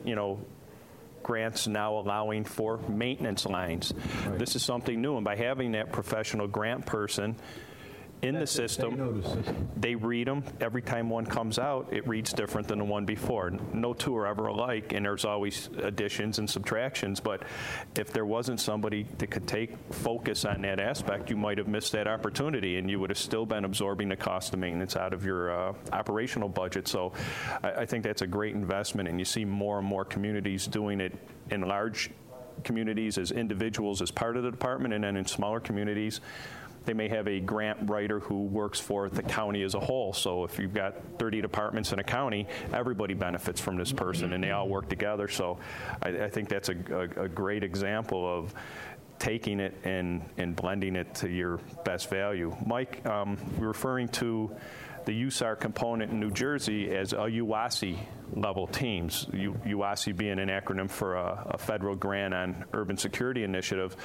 grants now allowing for maintenance lines. Right. This is something new, and by having that professional grant person in the system, they read them. Every time one comes out, it reads different than the one before. No two are ever alike, and there's always additions and subtractions. But if there wasn't somebody that could take focus on that aspect, you might have missed that opportunity, and you would have still been absorbing the cost of maintenance out of your operational budget. So I think that's a great investment, and you see more and more communities doing it in large communities as individuals as part of the department, and then in smaller communities, they may have a grant writer who works for the county as a whole. So if you've got 30 departments in a county, everybody benefits from this person, and they all work together. So I think that's a great example of taking it and blending it to your best value. Mike, we're referring to the USAR component in New Jersey as a UASI level teams, UASI being an acronym for a federal grant on urban security initiative.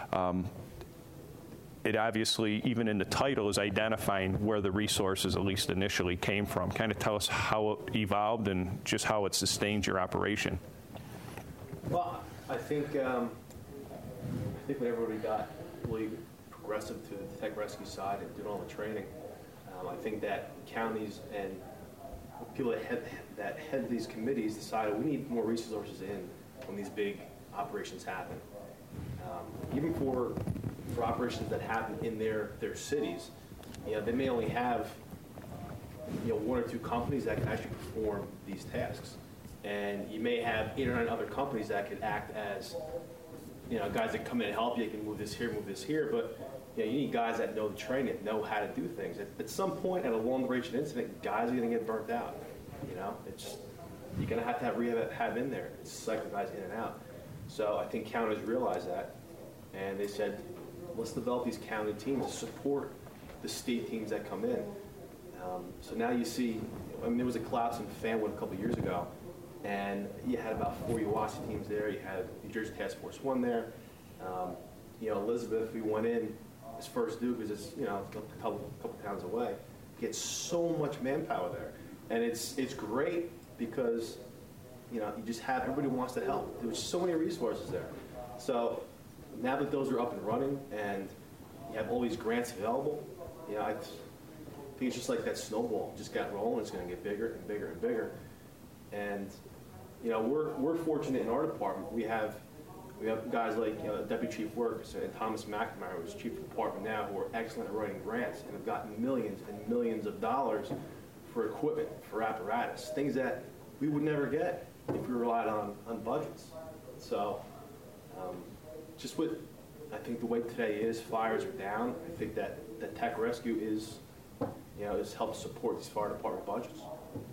It obviously, even in the title, is identifying where the resources, at least initially, came from. Kind of tell us how it evolved and just how it sustains your operation. Well, I think when everybody got really progressive to the tech rescue side and did all the training, I think that counties and people that head these committees decided we need more resources in when these big operations happen. Even for operations that happen in their cities, they may only have one or two companies that can actually perform these tasks, and you may have 8 or 9 other companies that could act as guys that come in and help you. You can move this here, but you need guys that know the training, know how to do things. At some point, at a long-duration incident, guys are going to get burnt out. You're going to have rehab in there. It's cycle guys in and out. So I think counties realize that, and they said, let's develop these county teams to support the state teams that come in. So now you see, there was a collapse in Fanwood a couple years ago, and you had about 4 UASI teams there. You had New Jersey Task Force 1 there. Elizabeth, we went in as first due because it's a couple towns away. Get so much manpower there, and it's great because you just have everybody wants to help. There's so many resources there. So now that those are up and running and you have all these grants available, I think it's just like that snowball. Just got rolling. It's going to get bigger and bigger and bigger. And we're fortunate in our department. We have guys like Deputy Chief Works and Thomas McNamara, who's Chief of Department now, who are excellent at writing grants and have gotten millions and millions of dollars for equipment, for apparatus, things that we would never get if we relied on budgets. So just what I think the way today is, fires are down. I think that tech rescue is helped support these fire department budgets.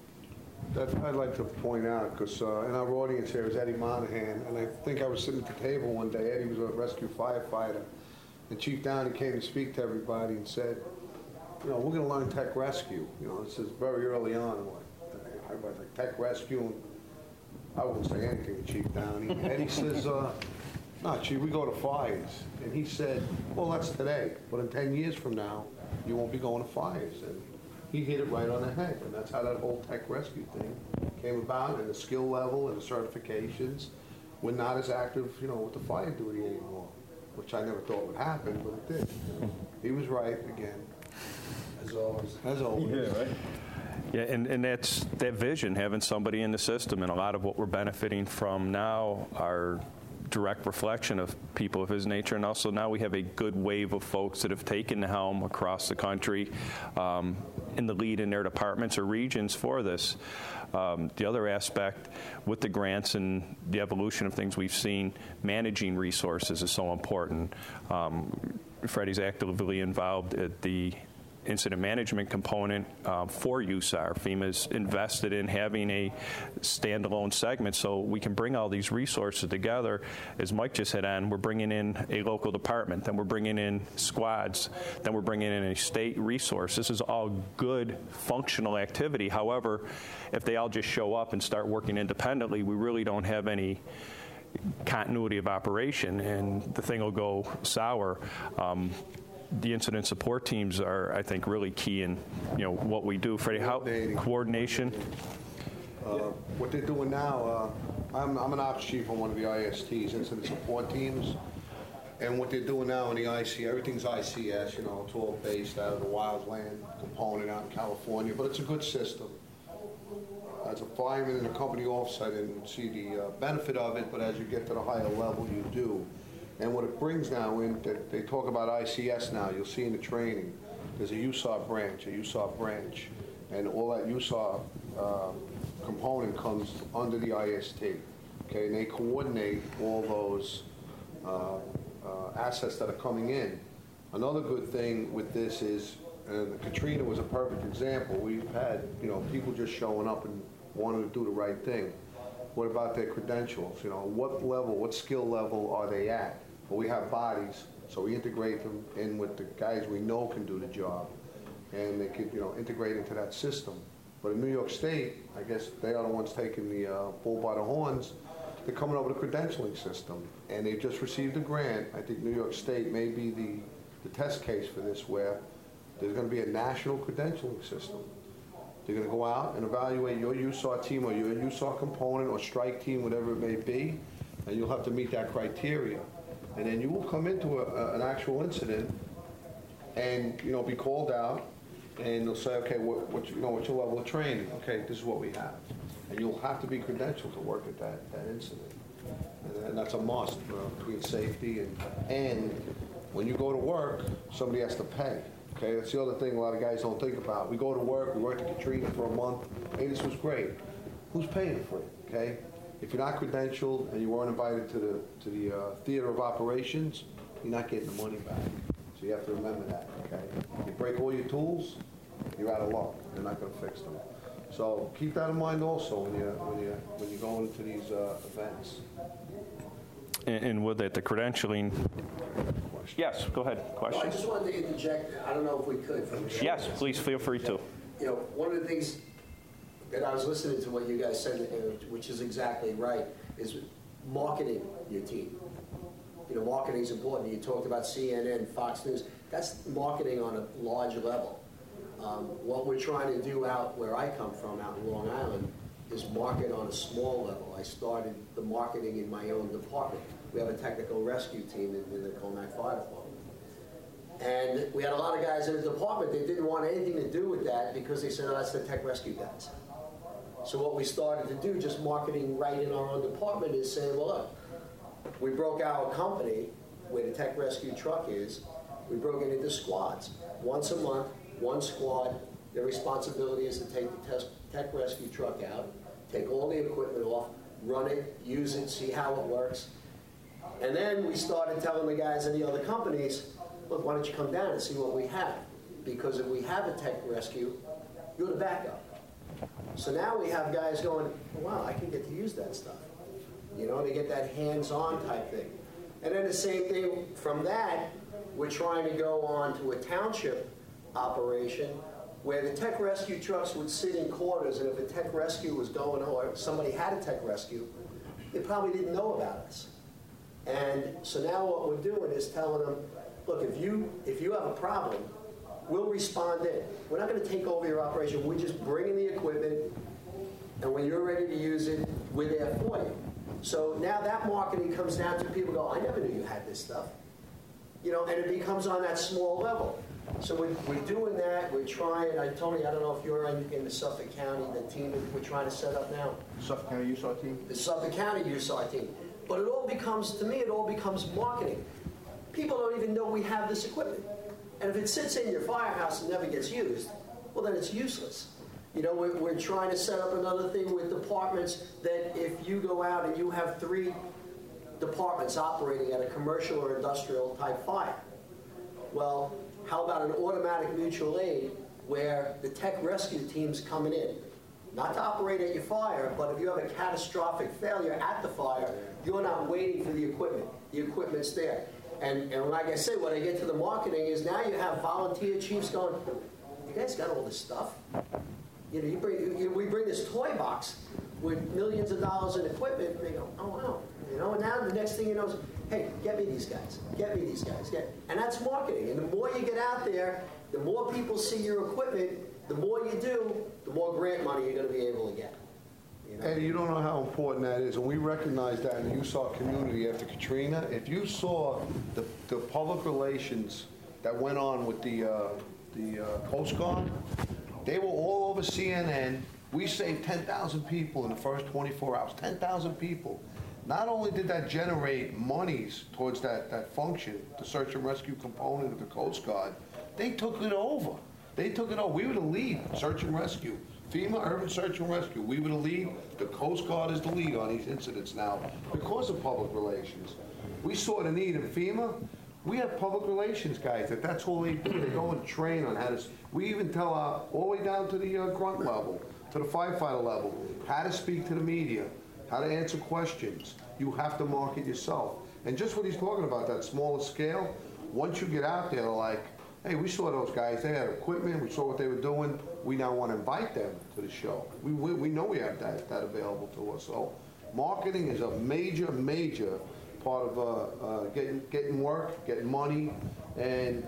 I'd like to point out, because in our audience here is Eddie Monahan, and I think I was sitting at the table one day. Eddie was a rescue firefighter, and Chief Downey came to speak to everybody and said, we're going to learn tech rescue. This is very early on. Everybody's like, tech rescue? And I wouldn't say anything to Chief Downey. And Eddie says, no, Chief, we go to fires. And he said, well, that's today, but in 10 years from now, you won't be going to fires. And he hit it right on the head, and that's how that whole tech rescue thing came about, and the skill level and the certifications. We're not as active, with the fire duty anymore, which I never thought would happen, but it did. He was right again, as always. Yeah, right. Yeah, and that's that vision, having somebody in the system, and a lot of what we're benefiting from now are direct reflection of people of his nature, and also now we have a good wave of folks that have taken the helm across the country in the lead in their departments or regions for this. The other aspect with the grants and the evolution of things we've seen, managing resources is so important. Freddie's actively involved at the incident management component for USAR. FEMA's invested in having a standalone segment so we can bring all these resources together. As Mike just hit on, we're bringing in a local department, then we're bringing in squads, then we're bringing in a state resource. This is all good, functional activity. However, if they all just show up and start working independently, we really don't have any continuity of operation, and the thing will go sour. The incident support teams are, I think, really key in what we do. Freddie, how coordination? What they're doing now, I'm an ops chief on one of the ISTs, incident support teams, and what they're doing now in the IC, everything's ICS. It's all based out of the wildland component out in California, but it's a good system. As a fireman and a company officer, I didn't see the benefit of it, but as you get to the higher level, you do. And what it brings now in, they talk about ICS now, you'll see in the training, there's a USAR branch, and all that USAR component comes under the IST. okay, and they coordinate all those assets that are coming in. Another good thing with this is, Katrina was a perfect example. We've had, people just showing up and wanting to do the right thing. What about their credentials? What level, what skill level are they at? Well, we have bodies, so we integrate them in with the guys we know can do the job, and they could, integrate into that system. But in New York State, I guess they are the ones taking the bull by the horns. They're coming up with a credentialing system, and they've just received a grant. I think New York State may be the test case for this, where there's going to be a national credentialing system. They're going to go out and evaluate your USAR team or your USAR component or strike team, whatever it may be, and you'll have to meet that criteria. And then you will come into an actual incident and, be called out, and they'll say, okay, what's your level of training? Okay, this is what we have. And you'll have to be credentialed to work at that incident. And that's a must between safety and when you go to work, somebody has to pay. Okay, that's the other thing a lot of guys don't think about. We go to work, we worked at Katrina for a month. Hey, this was great. Who's paying for it? Okay, if you're not credentialed and you weren't invited to the theater of operations, you're not getting the money back. So you have to remember that. Okay, you break all your tools, you're out of luck. They're not going to fix them. So keep that in mind also when you go into these events. And with it, the credentialing. Yes, go ahead. Question? I just wanted to interject. I don't know if we could. Yes, please feel free to. One of the things that I was listening to what you guys said, which is exactly right, is marketing your team. Marketing is important. You talked about CNN, Fox News. That's marketing on a large level. What we're trying to do out where I come from, out in Long Island, is market on a small level. I started the marketing in my own department. We have a technical rescue team in the Commack Fire Department. And we had a lot of guys in the department that didn't want anything to do with that because they said, oh, that's the tech rescue guys. So what we started to do, just marketing right in our own department, is saying, well, look, we broke our company, where the tech rescue truck is, we broke it into squads. Once a month, one squad, their responsibility is to take the tech rescue truck out, take all the equipment off, run it, use it, see how it works. And then we started telling the guys in the other companies, look, why don't you come down and see what we have? Because if we have a tech rescue, you're the backup. So now we have guys going, wow, I can get to use that stuff. They get that hands-on type thing. And then the same thing from that, we're trying to go on to a township operation where the tech rescue trucks would sit in quarters, and if a tech rescue was going on, or somebody had a tech rescue, they probably didn't know about us. And so now what we're doing is telling them, look, if you have a problem, we'll respond in. We're not going to take over your operation. We're just bringing the equipment, and when you're ready to use it, we're there for you. So now that marketing comes down to people go, I never knew you had this stuff. And it becomes on that small level. So we're doing that. We're trying. Tony, I don't know if you're in the Suffolk County, the team that we're trying to set up now. Suffolk County USAR team? The Suffolk County USAR team. But it all becomes marketing. People don't even know we have this equipment. And if it sits in your firehouse and never gets used, well, then it's useless. We're trying to set up another thing with departments that if you go out and you have 3 departments operating at a commercial or industrial type fire, well, how about an automatic mutual aid where the tech rescue team's coming in? Not to operate at your fire, but if you have a catastrophic failure at the fire, you're not waiting for the equipment. The equipment's there. And like I say, when I get to the marketing is now you have volunteer chiefs going, you guys got all this stuff? We bring this toy box with millions of dollars in equipment, and they go, oh, wow. And now the next thing you know is, hey, get me these guys. And that's marketing. And the more you get out there, the more people see your equipment, the more you do, the more grant money you're going to be able to get. And you don't know how important that is. And we recognize that in the USAR community after Katrina. If you saw the public relations that went on with the Coast Guard, they were all over CNN. We saved 10,000 people in the first 24 hours. 10,000 people. Not only did that generate monies towards that function, the search and rescue component of the Coast Guard, they took it over. We were the lead, search and rescue. FEMA, Urban Search and Rescue, we were the lead. The Coast Guard is the lead on these incidents now because of public relations. We saw the need in FEMA. We have public relations guys that's all they do. They go and train on how to. We even tell all the way down to the grunt level, to the firefighter level, how to speak to the media, how to answer questions. You have to market yourself. And just what he's talking about, that smaller scale, once you get out there, like, hey, we saw those guys, they had equipment, we saw what they were doing, we now want to invite them to the show. We know we have that available to us. So marketing is a major, major part of getting work, getting money, and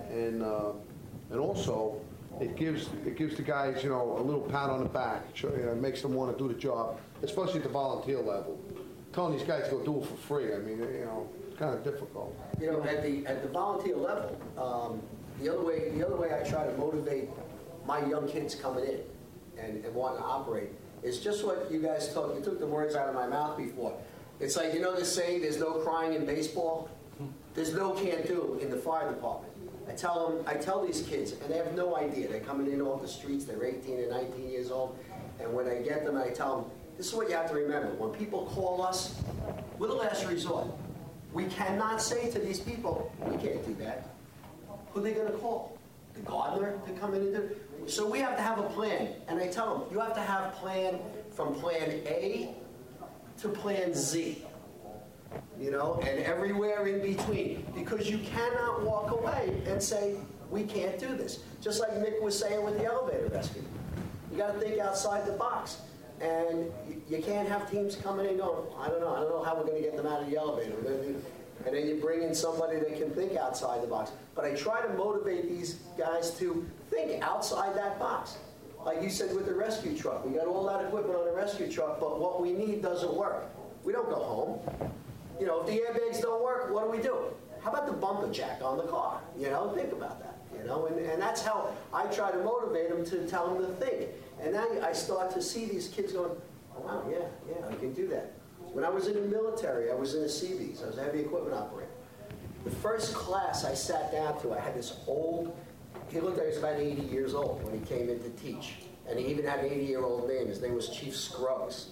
also it gives the guys, you know, a little pat on the back. It makes them want to do the job, especially at the volunteer level. Telling these guys to go do it for free, I mean, you know, it's kind of difficult. You know, at the volunteer level, the other way I try to motivate my young kids coming in and wanting to operate is just what you guys took. You took the words out of my mouth before. It's like, you know the saying, there's no crying in baseball? There's no can't do in the fire department. I tell these kids, and they have no idea. They're coming in off the streets, they're 18 and 19 years old, and when I get them, I tell them, this is what you have to remember. When people call us, we're the last resort. We cannot say to these people, we can't do that. Who are they going to call? The gardener to come in and do it? So we have to have a plan. And I tell them, you have to have plan from plan A to plan Z. You know, and everywhere in between. Because you cannot walk away and say, we can't do this. Just like Nick was saying with the elevator rescue. You got to think outside the box. And you can't have teams coming in going, I don't know how we're going to get them out of the elevator. And then you bring in somebody that can think outside the box. But I try to motivate these guys to think outside that box. Like you said with the rescue truck. We got all that equipment on the rescue truck, but what we need doesn't work. We don't go home. You know, if the airbags don't work, what do? How about the bumper jack on the car? You know, think about that. You know, and that's how I try to motivate them to tell them to think. And now I start to see these kids going, oh, wow, yeah, I can do that. When I was in the military, I was in the Seabees. I was a heavy equipment operator. The first class I sat down to, I had this old, he looked like he was about 80 years old when he came in to teach. And he even had an 80-year-old name. His name was Chief Scruggs.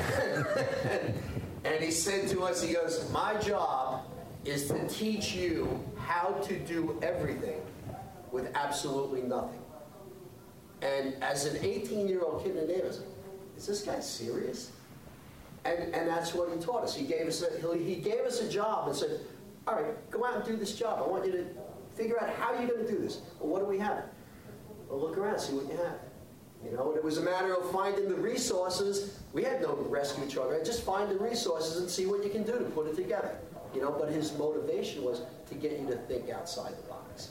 And he said to us, he goes, my job is to teach you how to do everything with absolutely nothing. And as an 18-year-old kid in the Navy, I was like, is this guy serious? And that's what he taught us. He gave us a job and said, all right, go out and do this job. I want you to figure out how you're going to do this. Well, what do we have? Well, look around, see what you have. You know, and it was a matter of finding the resources. We had no rescue truck, right? Just find the resources and see what you can do to put it together. You know, but his motivation was to get you to think outside the box.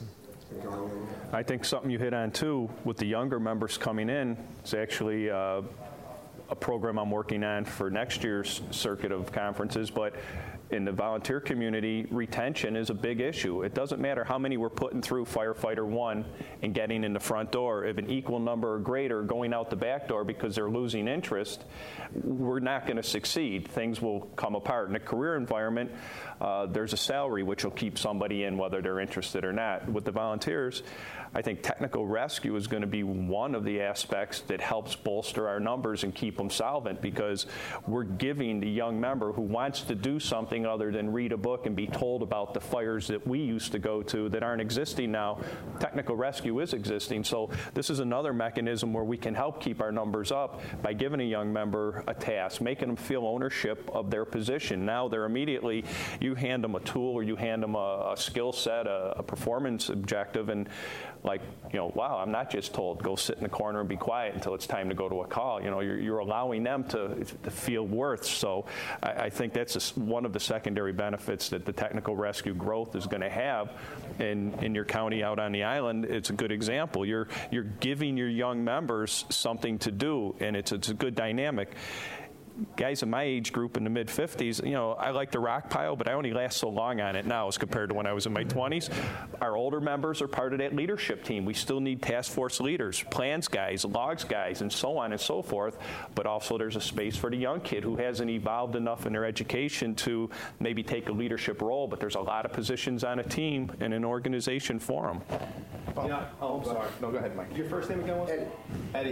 I think something you hit on too with the younger members coming in is actually a program I'm working on for next year's circuit of conferences, but in the volunteer community, retention is a big issue. It doesn't matter how many we're putting through Firefighter 1 and getting in the front door. If an equal number or greater going out the back door because they're losing interest, we're not going to succeed. Things will come apart. In a career environment, there's a salary which will keep somebody in whether they're interested or not. With the volunteers, I think technical rescue is going to be one of the aspects that helps bolster our numbers and keep them solvent, because we're giving the young member who wants to do something other than read a book and be told about the fires that we used to go to that aren't existing now. Technical rescue is existing, so this is another mechanism where we can help keep our numbers up by giving a young member a task, making them feel ownership of their position. Now they're immediately, you hand them a tool or you hand them a skill set, a performance objective, and like, you know, wow, I'm not just told go sit in the corner and be quiet until it's time to go to a call. You know, you're allowing them to feel worth. So I think that's one of the secondary benefits that the technical rescue growth is going to have in your county out on the island. It's a good example. You're giving your young members something to do, and it's a good dynamic. Guys in my age group in the mid-50s, you know, I like the rock pile, but I only last so long on it now as compared to when I was in my 20s. Our older members are part of that leadership team. We still need task force leaders, plans guys, logs guys, and so on and so forth. But also there's a space for the young kid who hasn't evolved enough in their education to maybe take a leadership role, but there's a lot of positions on a team and an organization for them. Yeah, I'm sorry. No, go ahead, Mike. Your first name again was? Eddie. Eddie.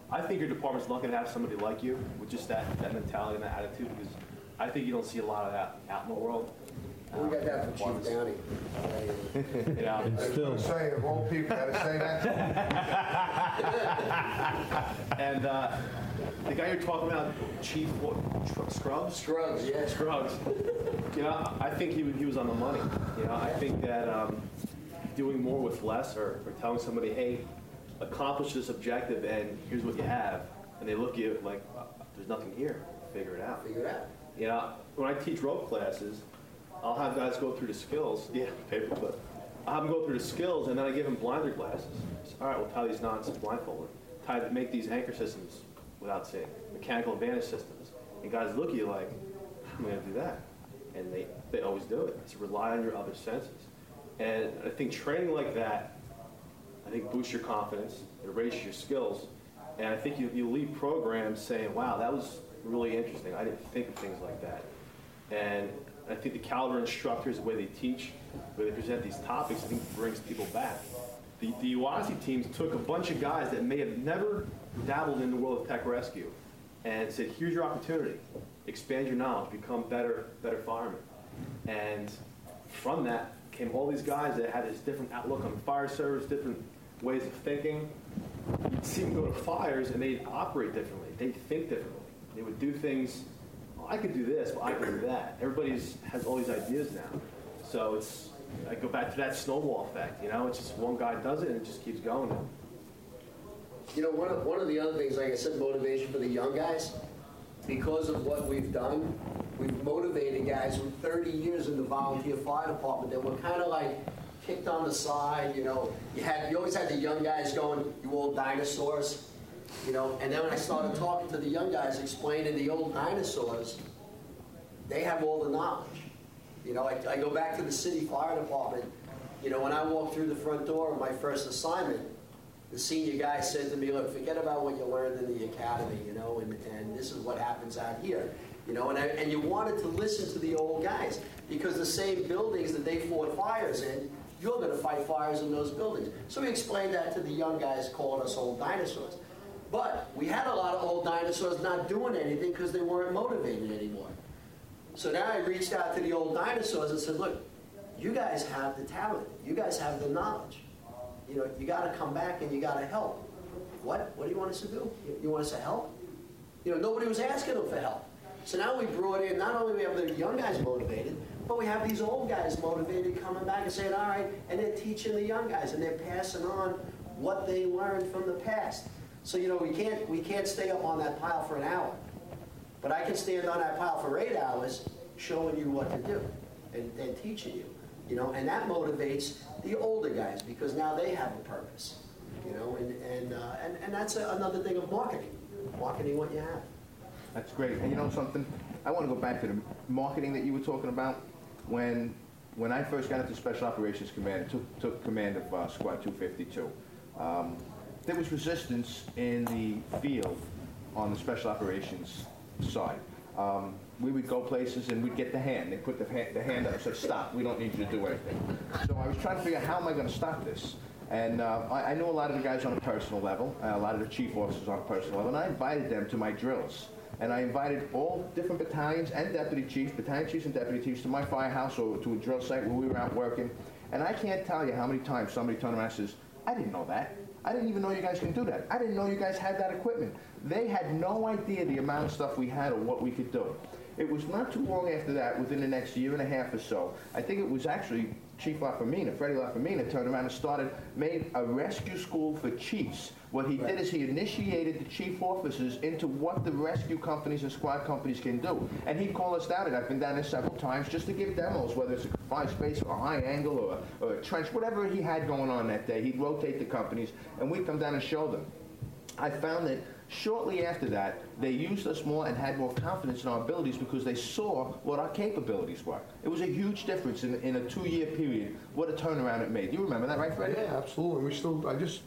I think your department's lucky to have somebody like you with just that mentality and that attitude, because I think you don't see a lot of that out in the world. We got that from Chief Downey. You know, I was going to say, of all people, got to say that. and the guy you're talking about, Chief Scruggs? Scruggs, yeah. Scruggs. You know, I think he was on the money. You know, I think that doing more with less, or telling somebody, hey, accomplish this objective and here's what you have, and they look at you like, there's nothing here, figure it out. Figure it out. You know, when I teach rope classes, I'll have guys go through the skills. Yeah, paperclip. I'll have them go through the skills, and then I give them blinder glasses. So, all right, we'll tie these knots blindfolded. Make these anchor systems without seeing. Mechanical advantage systems. And guys look at you like, I'm going to do that. And they always do it. It's rely on your other senses. And I think training like that, I think boosts your confidence, it raises your skills, and I think you leave programs saying, wow, that was really interesting. I didn't think of things like that. And I think the caliber instructors, the way they teach, the way they present these topics, I think brings people back. The UASI teams took a bunch of guys that may have never dabbled in the world of tech rescue and said, here's your opportunity. Expand your knowledge, become better firemen. And from that came all these guys that had this different outlook on fire service, different ways of thinking. You'd see them go to fires and they'd operate differently. They'd think differently. They would do things, I could do this, but I could do that. Everybody has all these ideas now. So I go back to that snowball effect, you know? It's just one guy does it and it just keeps going. You know, one of the other things, like I said, motivation for the young guys, because of what we've done, we've motivated guys with 30 years in the volunteer fire department that were kind of like kicked on the side, you know. You always had the young guys going, you old dinosaurs, you know. And then when I started talking to the young guys, explaining the old dinosaurs, they have all the knowledge. You know, I go back to the city fire department. You know, when I walked through the front door of my first assignment, the senior guy said to me, look, forget about what you learned in the academy, you know, and this is what happens out here. You know, and you wanted to listen to the old guys, because the same buildings that they fought fires in, you're going to fight fires in those buildings. So we explained that to the young guys, calling us old dinosaurs. But we had a lot of old dinosaurs not doing anything because they weren't motivated anymore. So now I reached out to the old dinosaurs and said, look, you guys have the talent. You guys have the knowledge. You know, you got to come back and you got to help. What do you want us to do? You want us to help? You know, nobody was asking them for help. So now we brought in, not only we have the young guys motivated, but we have these old guys motivated coming back and saying, all right, and they're teaching the young guys and they're passing on what they learned from the past. So, you know, we can't stay up on that pile for an hour. But I can stand on that pile for 8 hours showing you what to do and teaching you, you know, and that motivates the older guys because now they have a purpose, you know, and that's another thing of marketing what you have. That's great. And you know something? I want to go back to the marketing that you were talking about. When I first got into Special Operations Command, took command of Squad 252, there was resistance in the field on the Special Operations side. We would go places and we'd get the hand. They put the hand up and said, stop, we don't need you to do anything. So I was trying to figure out, how am I going to stop this? And I know a lot of the guys on a personal level, a lot of the chief officers on a personal level, and I invited them to my drills. And I invited all different battalions and deputy chiefs, battalion chiefs and deputy chiefs, to my firehouse or to a drill site where we were out working. And I can't tell you how many times somebody turned around and says, I didn't know that. I didn't even know you guys can do that. I didn't know you guys had that equipment. They had no idea the amount of stuff we had or what we could do. It was not too long after that, within the next year and a half or so, I think it was actually Chief Lafamina, Freddie Lafamina, turned around and made a rescue school for chiefs. What he did is he initiated the chief officers into what the rescue companies and squad companies can do. And he'd call us down, and I've been down there several times, just to give demos, whether it's a confined space or a high angle or a trench, whatever he had going on that day. He'd rotate the companies, and we'd come down and show them. I found that shortly after that, they used us more and had more confidence in our abilities because they saw what our capabilities were. It was a huge difference in a 2-year period, what a turnaround it made. You remember that, right, Freddie? Yeah, absolutely. I just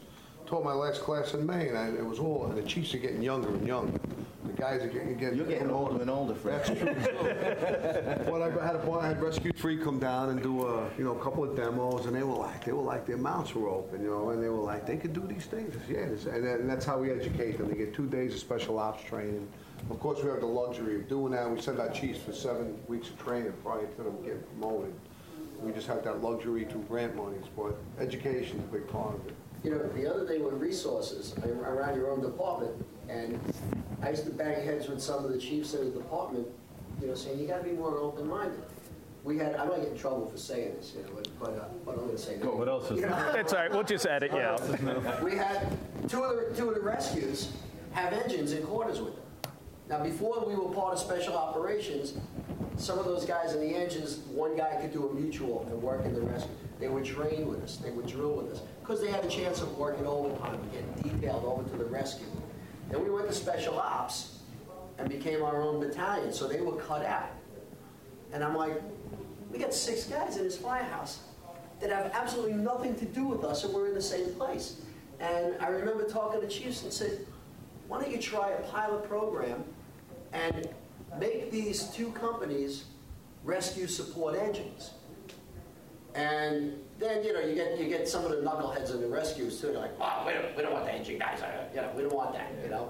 taught my last class in May, and it was all, and the chiefs are getting younger and younger. The guys are getting You're getting older and older, Fred. That's true. Well, I had Rescue 3 come down and do a couple of demos, and they were like their mouths were open, and they were like, they could do these things. And that's how we educate them. They get 2 days of special ops training. Of course, we have the luxury of doing that. We send our chiefs for 7 weeks of training prior to them getting promoted. We just have that luxury through grant monies, but education is a big part of it. The other thing with resources, around your own department, and I used to bang heads with some of the chiefs in the department, saying you got to be more open-minded. We had, I don't get in trouble for saying this, but I'm going to say that. What else is there? It's all right. We'll just edit, yeah. We had two of the rescues have engines in quarters with them. Now, before we were part of special operations, some of those guys in the engines, one guy could do a mutual and work in the rescue. They would train with us. They would drill with us because they had a chance of working overtime and getting detailed over to the rescue. Then we went to special ops and became our own battalion, so they were cut out. And I'm like, we got 6 guys in this firehouse that have absolutely nothing to do with us, and we're in the same place. And I remember talking to chiefs and said, why don't you try a pilot program and make these 2 companies rescue support engines? And then, you get some of the knuckleheads in the rescues too. They're like, oh, we don't want the engine guys. We don't want that,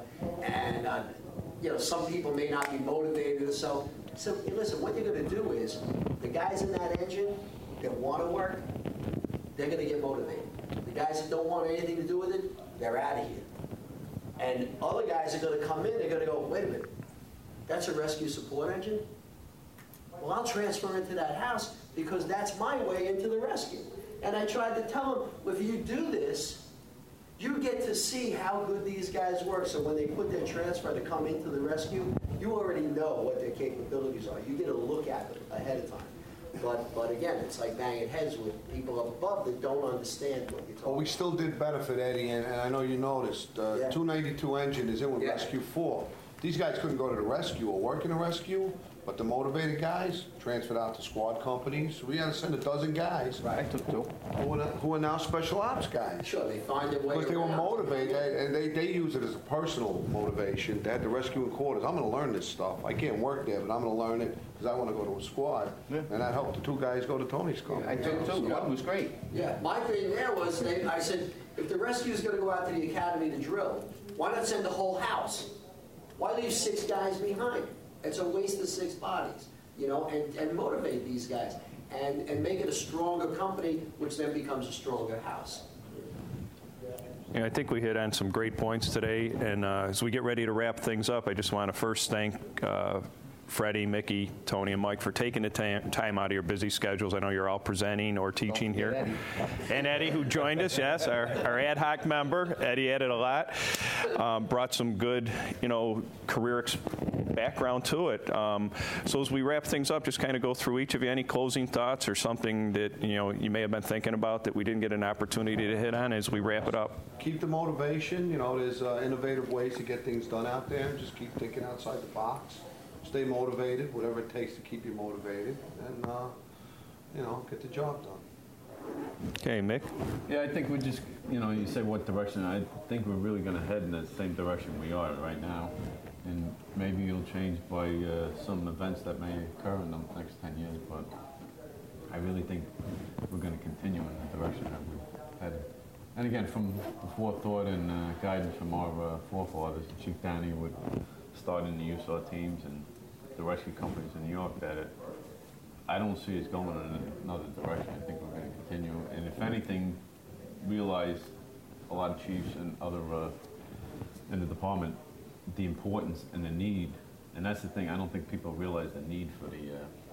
And, some people may not be motivated. So listen, what you're going to do is the guys in that engine that want to work, they're going to get motivated. The guys that don't want anything to do with it, they're out of here. And other guys are going to come in, they're going to go, wait a minute, that's a rescue support engine? Well, I'll transfer into that house because that's my way into the rescue. And I tried to tell them, if you do this, you get to see how good these guys work. So when they put their transfer to come into the rescue, you already know what their capabilities are. You get a look at them ahead of time. But again, it's like banging heads with people up above that don't understand what you're talking Well, we still did benefit, Eddie, and I know you noticed, 292 engine is in with Rescue 4. These guys couldn't go to the rescue or work in the rescue, but the motivated guys transferred out to squad companies. We had to send 12 guys. Right. I took 2. Who are now special ops guys. Sure, they find their way Because they were around. motivated, and they use it as a personal motivation. They had the rescue in quarters. I'm going to learn this stuff. I can't work there, but I'm going to learn it because I want to go to a squad. Yeah. And that helped the 2 guys go to Tony's company. I took 2. One was great. Yeah, my thing there was, I said, if the rescue is going to go out to the academy to drill, why not send the whole house? Why leave 6 guys behind? It's a waste of 6 bodies, and motivate these guys and make it a stronger company, which then becomes a stronger house. I think we hit on some great points today, and as we get ready to wrap things up, I just want to first thank Freddie, Mickey, Tony, and Mike for taking the time out of your busy schedules. I know you're all presenting or teaching here. Eddie. And Eddie, who joined us, yes, our ad hoc member. Eddie added a lot. Brought some good, career background to it. So as we wrap things up, just kind of go through each of you. Any closing thoughts or something that, you may have been thinking about that we didn't get an opportunity to hit on as we wrap it up? Keep the motivation. There's innovative ways to get things done out there. Just keep thinking outside the box. Stay motivated, whatever it takes to keep you motivated, and, get the job done. Okay, Mick? Yeah, I think we just, you say what direction. I think we're really going to head in the same direction we are right now. And maybe it'll change by some events that may occur in the next 10 years, but I really think we're going to continue in the direction that we're headed. And again, from the forethought and guidance from our forefathers, Chief Downey would start in the USAR teams and the rescue companies in New York, that I don't see us going in another direction. I think we're going to continue. And if anything, realize a lot of chiefs and other in the department, the importance and the need. And that's the thing, I don't think people realize the need for the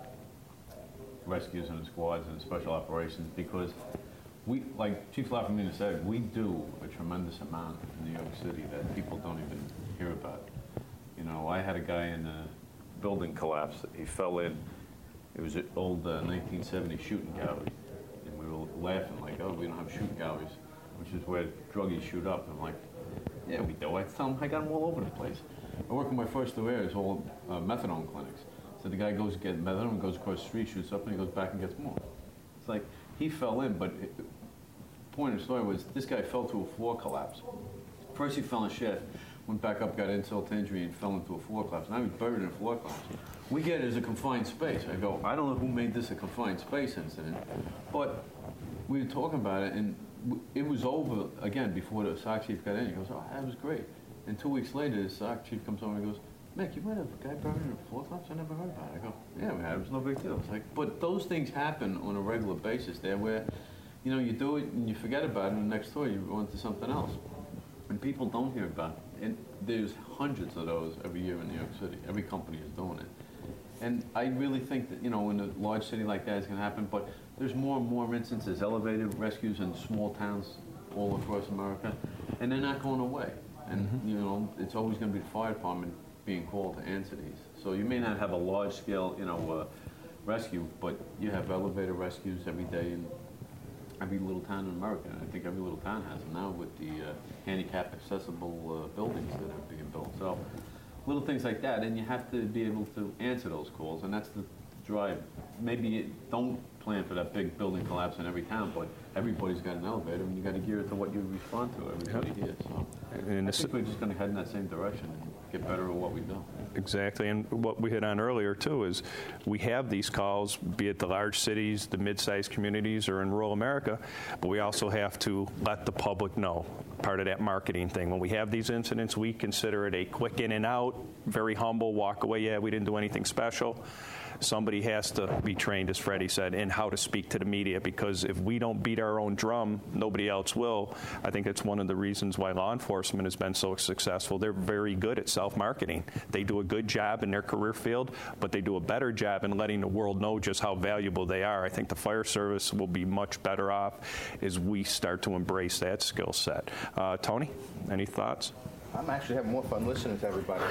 rescues and the squads and the special operations, because we, like Chief Lafamina said, we do a tremendous amount in New York City that people don't even hear about. I had a guy in a building collapse. He fell in. It was an old 1970 shooting gallery. And we were laughing like, oh, we don't have shooting galleries, which is where druggies shoot up. I'm like, yeah, we do. I tell them, I got them all over the place. I work in my first 2 areas, all methadone clinics. So the guy goes to get methadone, goes across the street, shoots up, and he goes back and gets more. It's like, he fell in, but point of the story was this guy fell to a floor collapse. First he fell in a shaft, went back up, got insult to injury, and fell into a floor collapse. Now he's buried in a floor collapse. We get it as a confined space. I go, I don't know who made this a confined space incident, but we were talking about it, and it was over, again, before the SOC chief got in. He goes, oh, that was great. And 2 weeks later, the SOC chief comes over and goes, Mick, you might have a guy buried in a floor collapse? I never heard about it. I go, yeah, we had it. It was no big deal. It's like, but those things happen on a regular basis there where, you know, you do it and you forget about it, and next door you go into something else. And people don't hear about it. And there's hundreds of those every year in New York City. Every company is doing it. And I really think that, you know, in a large city like that, it's going to happen. But there's more and more instances, elevated rescues in small towns all across America, and they're not going away. And, you know, it's always going to be the fire department being called to answer these. So you may not have a large-scale, you know, rescue, but you have elevator rescues every day in every little town in America. And I think every little town has them now with the handicap-accessible buildings that are being built. So little things like that, and you have to be able to answer those calls, and that's the drive. Maybe you don't plan for that big building collapse in every town, but everybody's got an elevator, and you got to gear it to what you respond to. Everybody here. So And I think we're just going to head in that same direction and get better at what we do. Exactly, and what we hit on earlier too is we have these calls, be it the large cities, the mid-sized communities, or in rural America, but we also have to let the public know. Part of that marketing thing. When we have these incidents, we consider it a quick in and out, very humble, walk away, yeah, we didn't do anything special. Somebody has to be trained, as Freddie said, in how to speak to the media, because if we don't beat our own drum, nobody else will. I think it's one of the reasons why law enforcement has been so successful. They're very good at self-marketing. They do a good job in their career field, but they do a better job in letting the world know just how valuable they are. I think the fire service will be much better off as we start to embrace that skill set. Tony, any thoughts? I'm actually having more fun listening to everybody.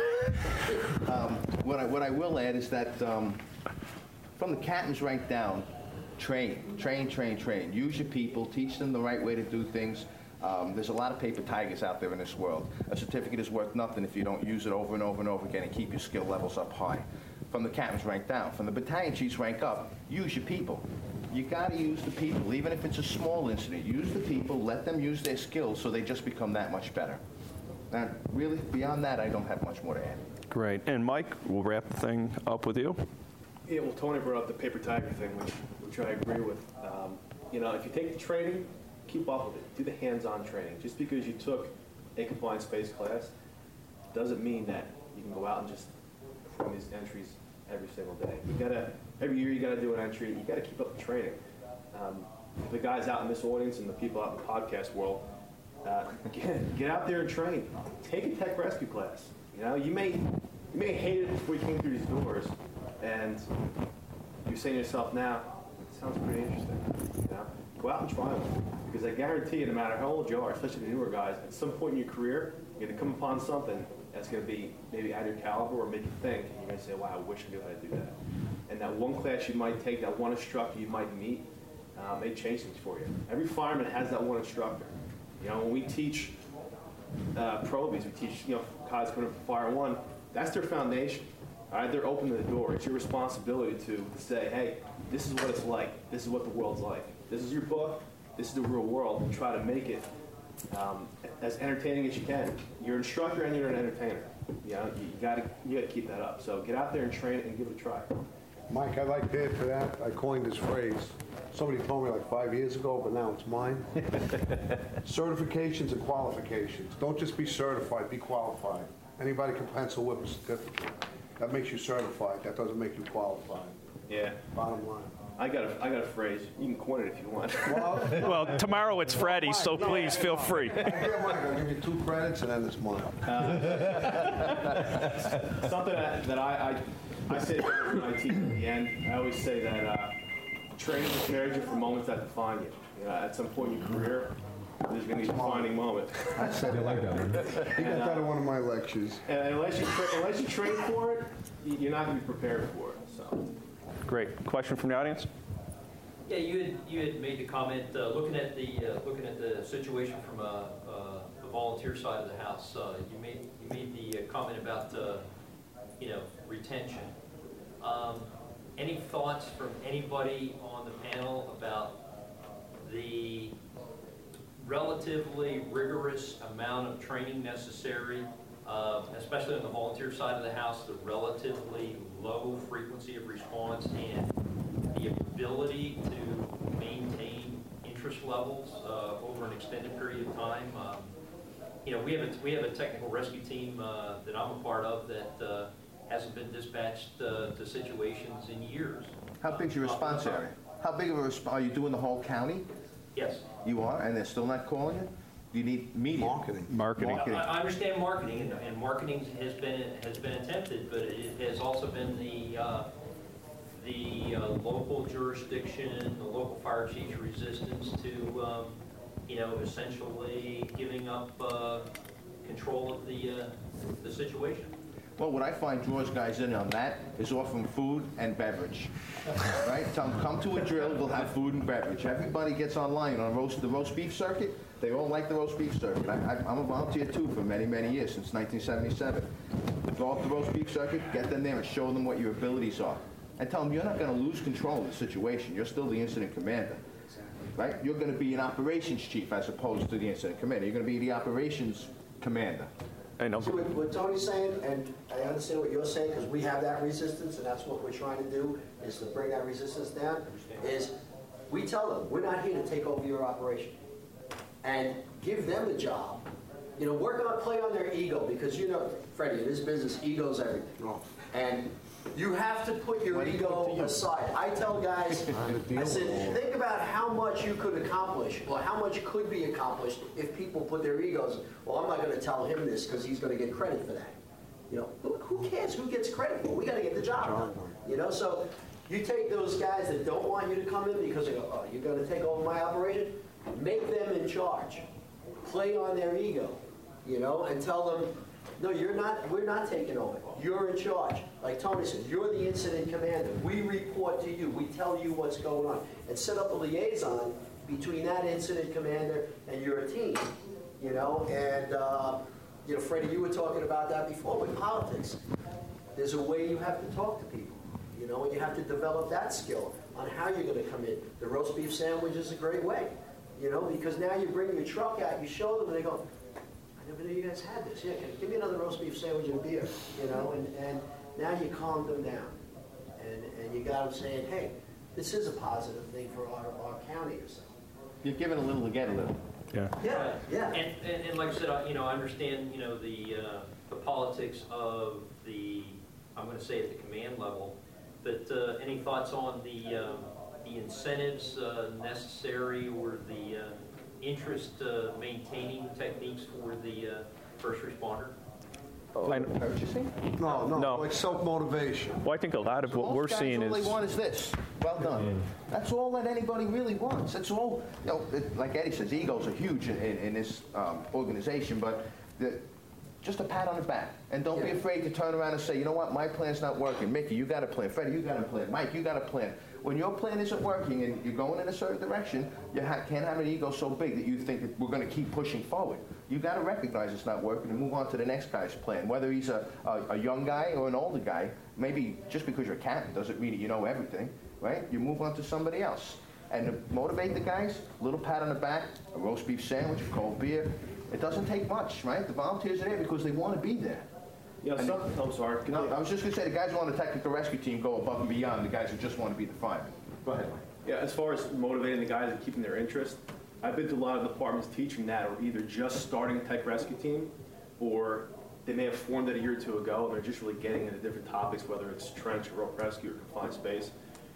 What I will add is that from the captain's rank down, train. Use your people, teach them the right way to do things. There's a lot of paper tigers out there in this world. A certificate is worth nothing if you don't use it over and over and over again and keep your skill levels up high. From the captain's rank down. From the battalion chief's rank up, use your people. You got to use the people, even if it's a small incident. Use the people, let them use their skills so they just become that much better. And really, beyond that, I don't have much more to add. Great. And Mike, we'll wrap the thing up with you. Yeah, well, Tony brought up the paper tiger thing, which I agree with. You know, if you take the training, keep up with it. Do the hands-on training. Just because you took a confined space class doesn't mean that you can go out and just perform these entries every single day. Every year you gotta do an entry. You gotta keep up the training. The guys out in this audience and the people out in the podcast world, get out there and train. Take a tech rescue class. You know, you may hate it before you came through these doors, and you're saying to yourself now, it sounds pretty interesting. You know, go out and try one, because I guarantee you, no matter how old you are, especially the newer guys, at some point in your career, you're going to come upon something that's going to be maybe at your caliber or make you think, and you're going to say, wow, I wish I knew how to do that. And that one class you might take, that one instructor you might meet, may change things for you. Every fireman has that one instructor. You know, when we teach probies, we teach, you know, guys coming up for Fire 1, that's their foundation. All right, they're opening the door. It's your responsibility to say, hey, this is what it's like. This is what the world's like. This is your book. This is the real world. And try to make it as entertaining as you can. You're an instructor and you're an entertainer. You know, you gotta keep that up. So get out there and train it and give it a try. Mike, I'd like to add to that. I coined this phrase. Somebody told me like 5 years ago, but now it's mine. Certifications and qualifications. Don't just be certified, be qualified. Anybody can pencil whip a certificate. That makes you certified. That doesn't make you qualified. Yeah. Bottom line. I got a phrase. You can coin it if you want. Well, tomorrow it's Freddie, so please feel free. Yeah, Mike, I'll give you 2 credits and then it's mine. Something that I say when I teach at the end, I always say that training prepares you for moments that define you. You know, at some point in your career, there's going to be a defining moment. I said you like that one. You got that in one of my lectures. And unless you train for it, you're not going to be prepared for it. So. Great. Question from the audience? Yeah, you had made the comment looking at the situation from a volunteer side of the house. You made the comment about retention. Any thoughts from anybody on the panel about the relatively rigorous amount of training necessary, especially on the volunteer side of the house, the relatively low frequency of response and the ability to maintain interest levels over an extended period of time. We have a technical rescue team that I'm a part of that hasn't been dispatched to situations in years. How big's your response area? How big of a response? Are you doing the whole county? Yes. You are, and they're still not calling you? Do you need media? Marketing. I understand marketing, and marketing has been attempted, but it has also been the local jurisdiction, the local fire chief's resistance to essentially giving up control of the situation. Well, what I find draws guys in on that is offering food and beverage, right? Tell them, come to a drill, we'll have food and beverage. Everybody gets online on the roast beef circuit. They all like the roast beef circuit. I'm a volunteer, too, for many, many years, since 1977. Go off the roast beef circuit, get them there, and show them what your abilities are. And tell them you're not going to lose control of the situation. You're still the incident commander, right? You're going to be an operations chief as opposed to the incident commander. You're going to be the operations commander. See what Tony's saying, and I understand what you're saying, because we have that resistance, and that's what we're trying to do, is to bring that resistance down, is we tell them, we're not here to take over your operation. And give them a job. Work on, play on their ego, because Freddie, in this business, ego's everything. And you have to put your ego aside. I tell guys, I said, think about how much you could accomplish, or how much could be accomplished if people put their egos. Well, I'm not going to tell him this because he's going to get credit for that. Who cares who gets credit for? We got to get the job done. So you take those guys that don't want you to come in because they go, oh, you're going to take over my operation? Make them in charge. Play on their ego, and tell them, no, we're not taking over. You're in charge. Like Tony said, you're the incident commander. We report to you. We tell you what's going on. And set up a liaison between that incident commander and your team, And, Freddie, you were talking about that before with politics. There's a way you have to talk to people, and you have to develop that skill on how you're going to come in. The roast beef sandwich is a great way, because now you bring your truck out, you show them, and they go, I never knew you guys had this. Yeah, give me another roast beef sandwich and a beer, and now you calm them down. And you got them saying, hey, this is a positive thing for our county or something. You're giving a little to get a little. Yeah. And like I said, I understand, the politics of I'm going to say at the command level, but any thoughts on the incentives necessary or the interest maintaining techniques for the first responder? Purchasing? No, like self-motivation. Well, I think a lot of what we're seeing is... all they want is this. Well done. That's all that anybody really wants. That's all, like Eddie says, egos are huge in this organization, but just a pat on the back. And don't be afraid to turn around and say, you know what, my plan's not working. Mickey, you got a plan. Freddie, you got a plan. Mike, you got a plan. When your plan isn't working and you're going in a certain direction, you can't have an ego so big that you think that we're going to keep pushing forward. You got to recognize it's not working and move on to the next guy's plan. Whether he's a young guy or an older guy, maybe just because you're a captain doesn't mean that you know everything, right? You move on to somebody else. And to motivate the guys, a little pat on the back, a roast beef sandwich, a cold beer. It doesn't take much, right? The volunteers are there because they want to be there. I'm sorry. No, I was just going to say, the guys who are on the technical rescue team go above and beyond the guys who just want to be the firemen. Go ahead, Mike. Yeah, as far as motivating the guys and keeping their interest, I've been to a lot of departments teaching that, or either just starting a tech rescue team, or they may have formed it a year or two ago, and they're just really getting into different topics, whether it's trench or rope rescue or confined space.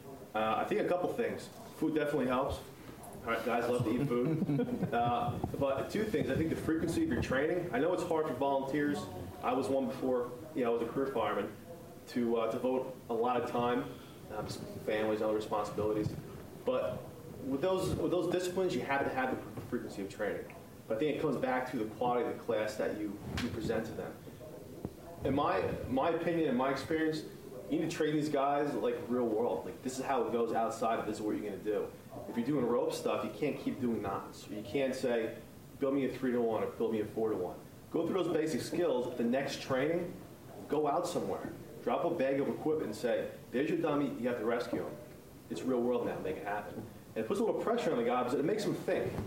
I think a couple things. Food definitely helps. All right, guys love to eat food. But two things. I think the frequency of your training. I know it's hard for volunteers. I was one before, I was a career fireman, to devote a lot of time, families, other responsibilities. But with those disciplines, you have to have the frequency of training. But I think it comes back to the quality of the class that you present to them. In my opinion, in my experience, you need to train these guys like real world. Like, this is how it goes outside of this is what you're going to do. If you're doing rope stuff, you can't keep doing knots. Or you can't say, build me a 3-to-1 or build me a 4-to-1. Go through those basic skills. At the next training, go out somewhere. Drop a bag of equipment and say, there's your dummy, you have to rescue him. It's real world now, make it happen. And it puts a little pressure on the guy, but it makes them think.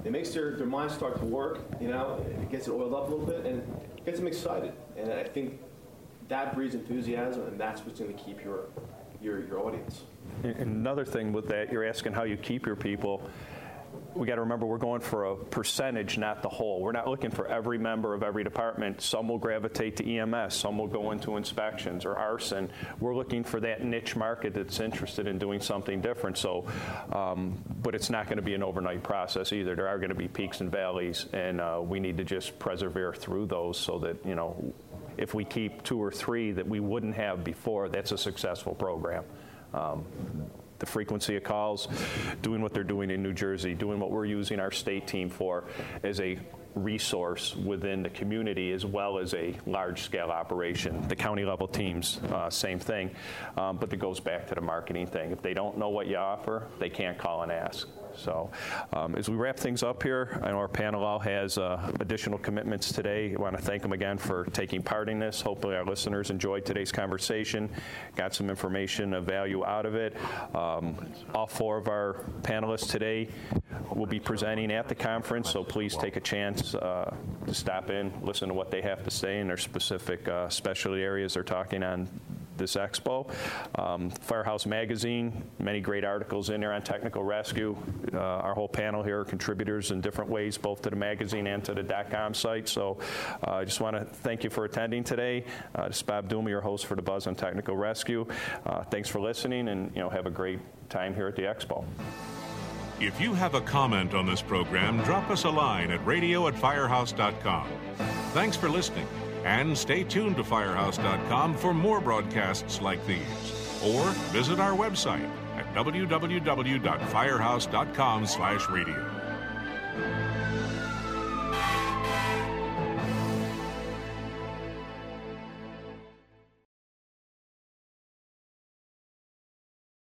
it makes their minds start to work, it gets it oiled up a little bit, and it gets them excited. And I think that breeds enthusiasm, and that's what's going to keep your audience. And another thing with that, you're asking how you keep your people. We got to remember we're going for a percentage, not the whole. We're not looking for every member of every department. Some will gravitate to EMS, some will go into inspections or arson. We're looking for that niche market that's interested in doing something different. So, but it's not going to be an overnight process either. There are going to be peaks and valleys, and we need to just persevere through those so that, if we keep 2 or 3 that we wouldn't have before, that's a successful program. The frequency of calls, doing what they're doing in New Jersey, doing what we're using our state team for as a resource within the community as well as a large-scale operation. The county-level teams, same thing, but it goes back to the marketing thing. If they don't know what you offer, they can't call and ask. So as we wrap things up here, I know our panel all has additional commitments today. I want to thank them again for taking part in this. Hopefully our listeners enjoyed today's conversation, got some information of value out of it. All 4 of our panelists today will be presenting at the conference, so please take a chance to stop in, listen to what they have to say in their specific specialty areas they're talking on this expo. Firehouse Magazine, many great articles in there on technical rescue. Our whole panel here are contributors in different ways, both to the magazine and to the .com site. So I just want to thank you for attending today. This is Bob Duma, your host for The Buzz on Technical Rescue. Thanks for listening, and have a great time here at the expo. If you have a comment on this program, drop us a line at radio@firehouse.com. Thanks for listening. And stay tuned to Firehouse.com for more broadcasts like these. Or visit our website at www.firehouse.com/radio.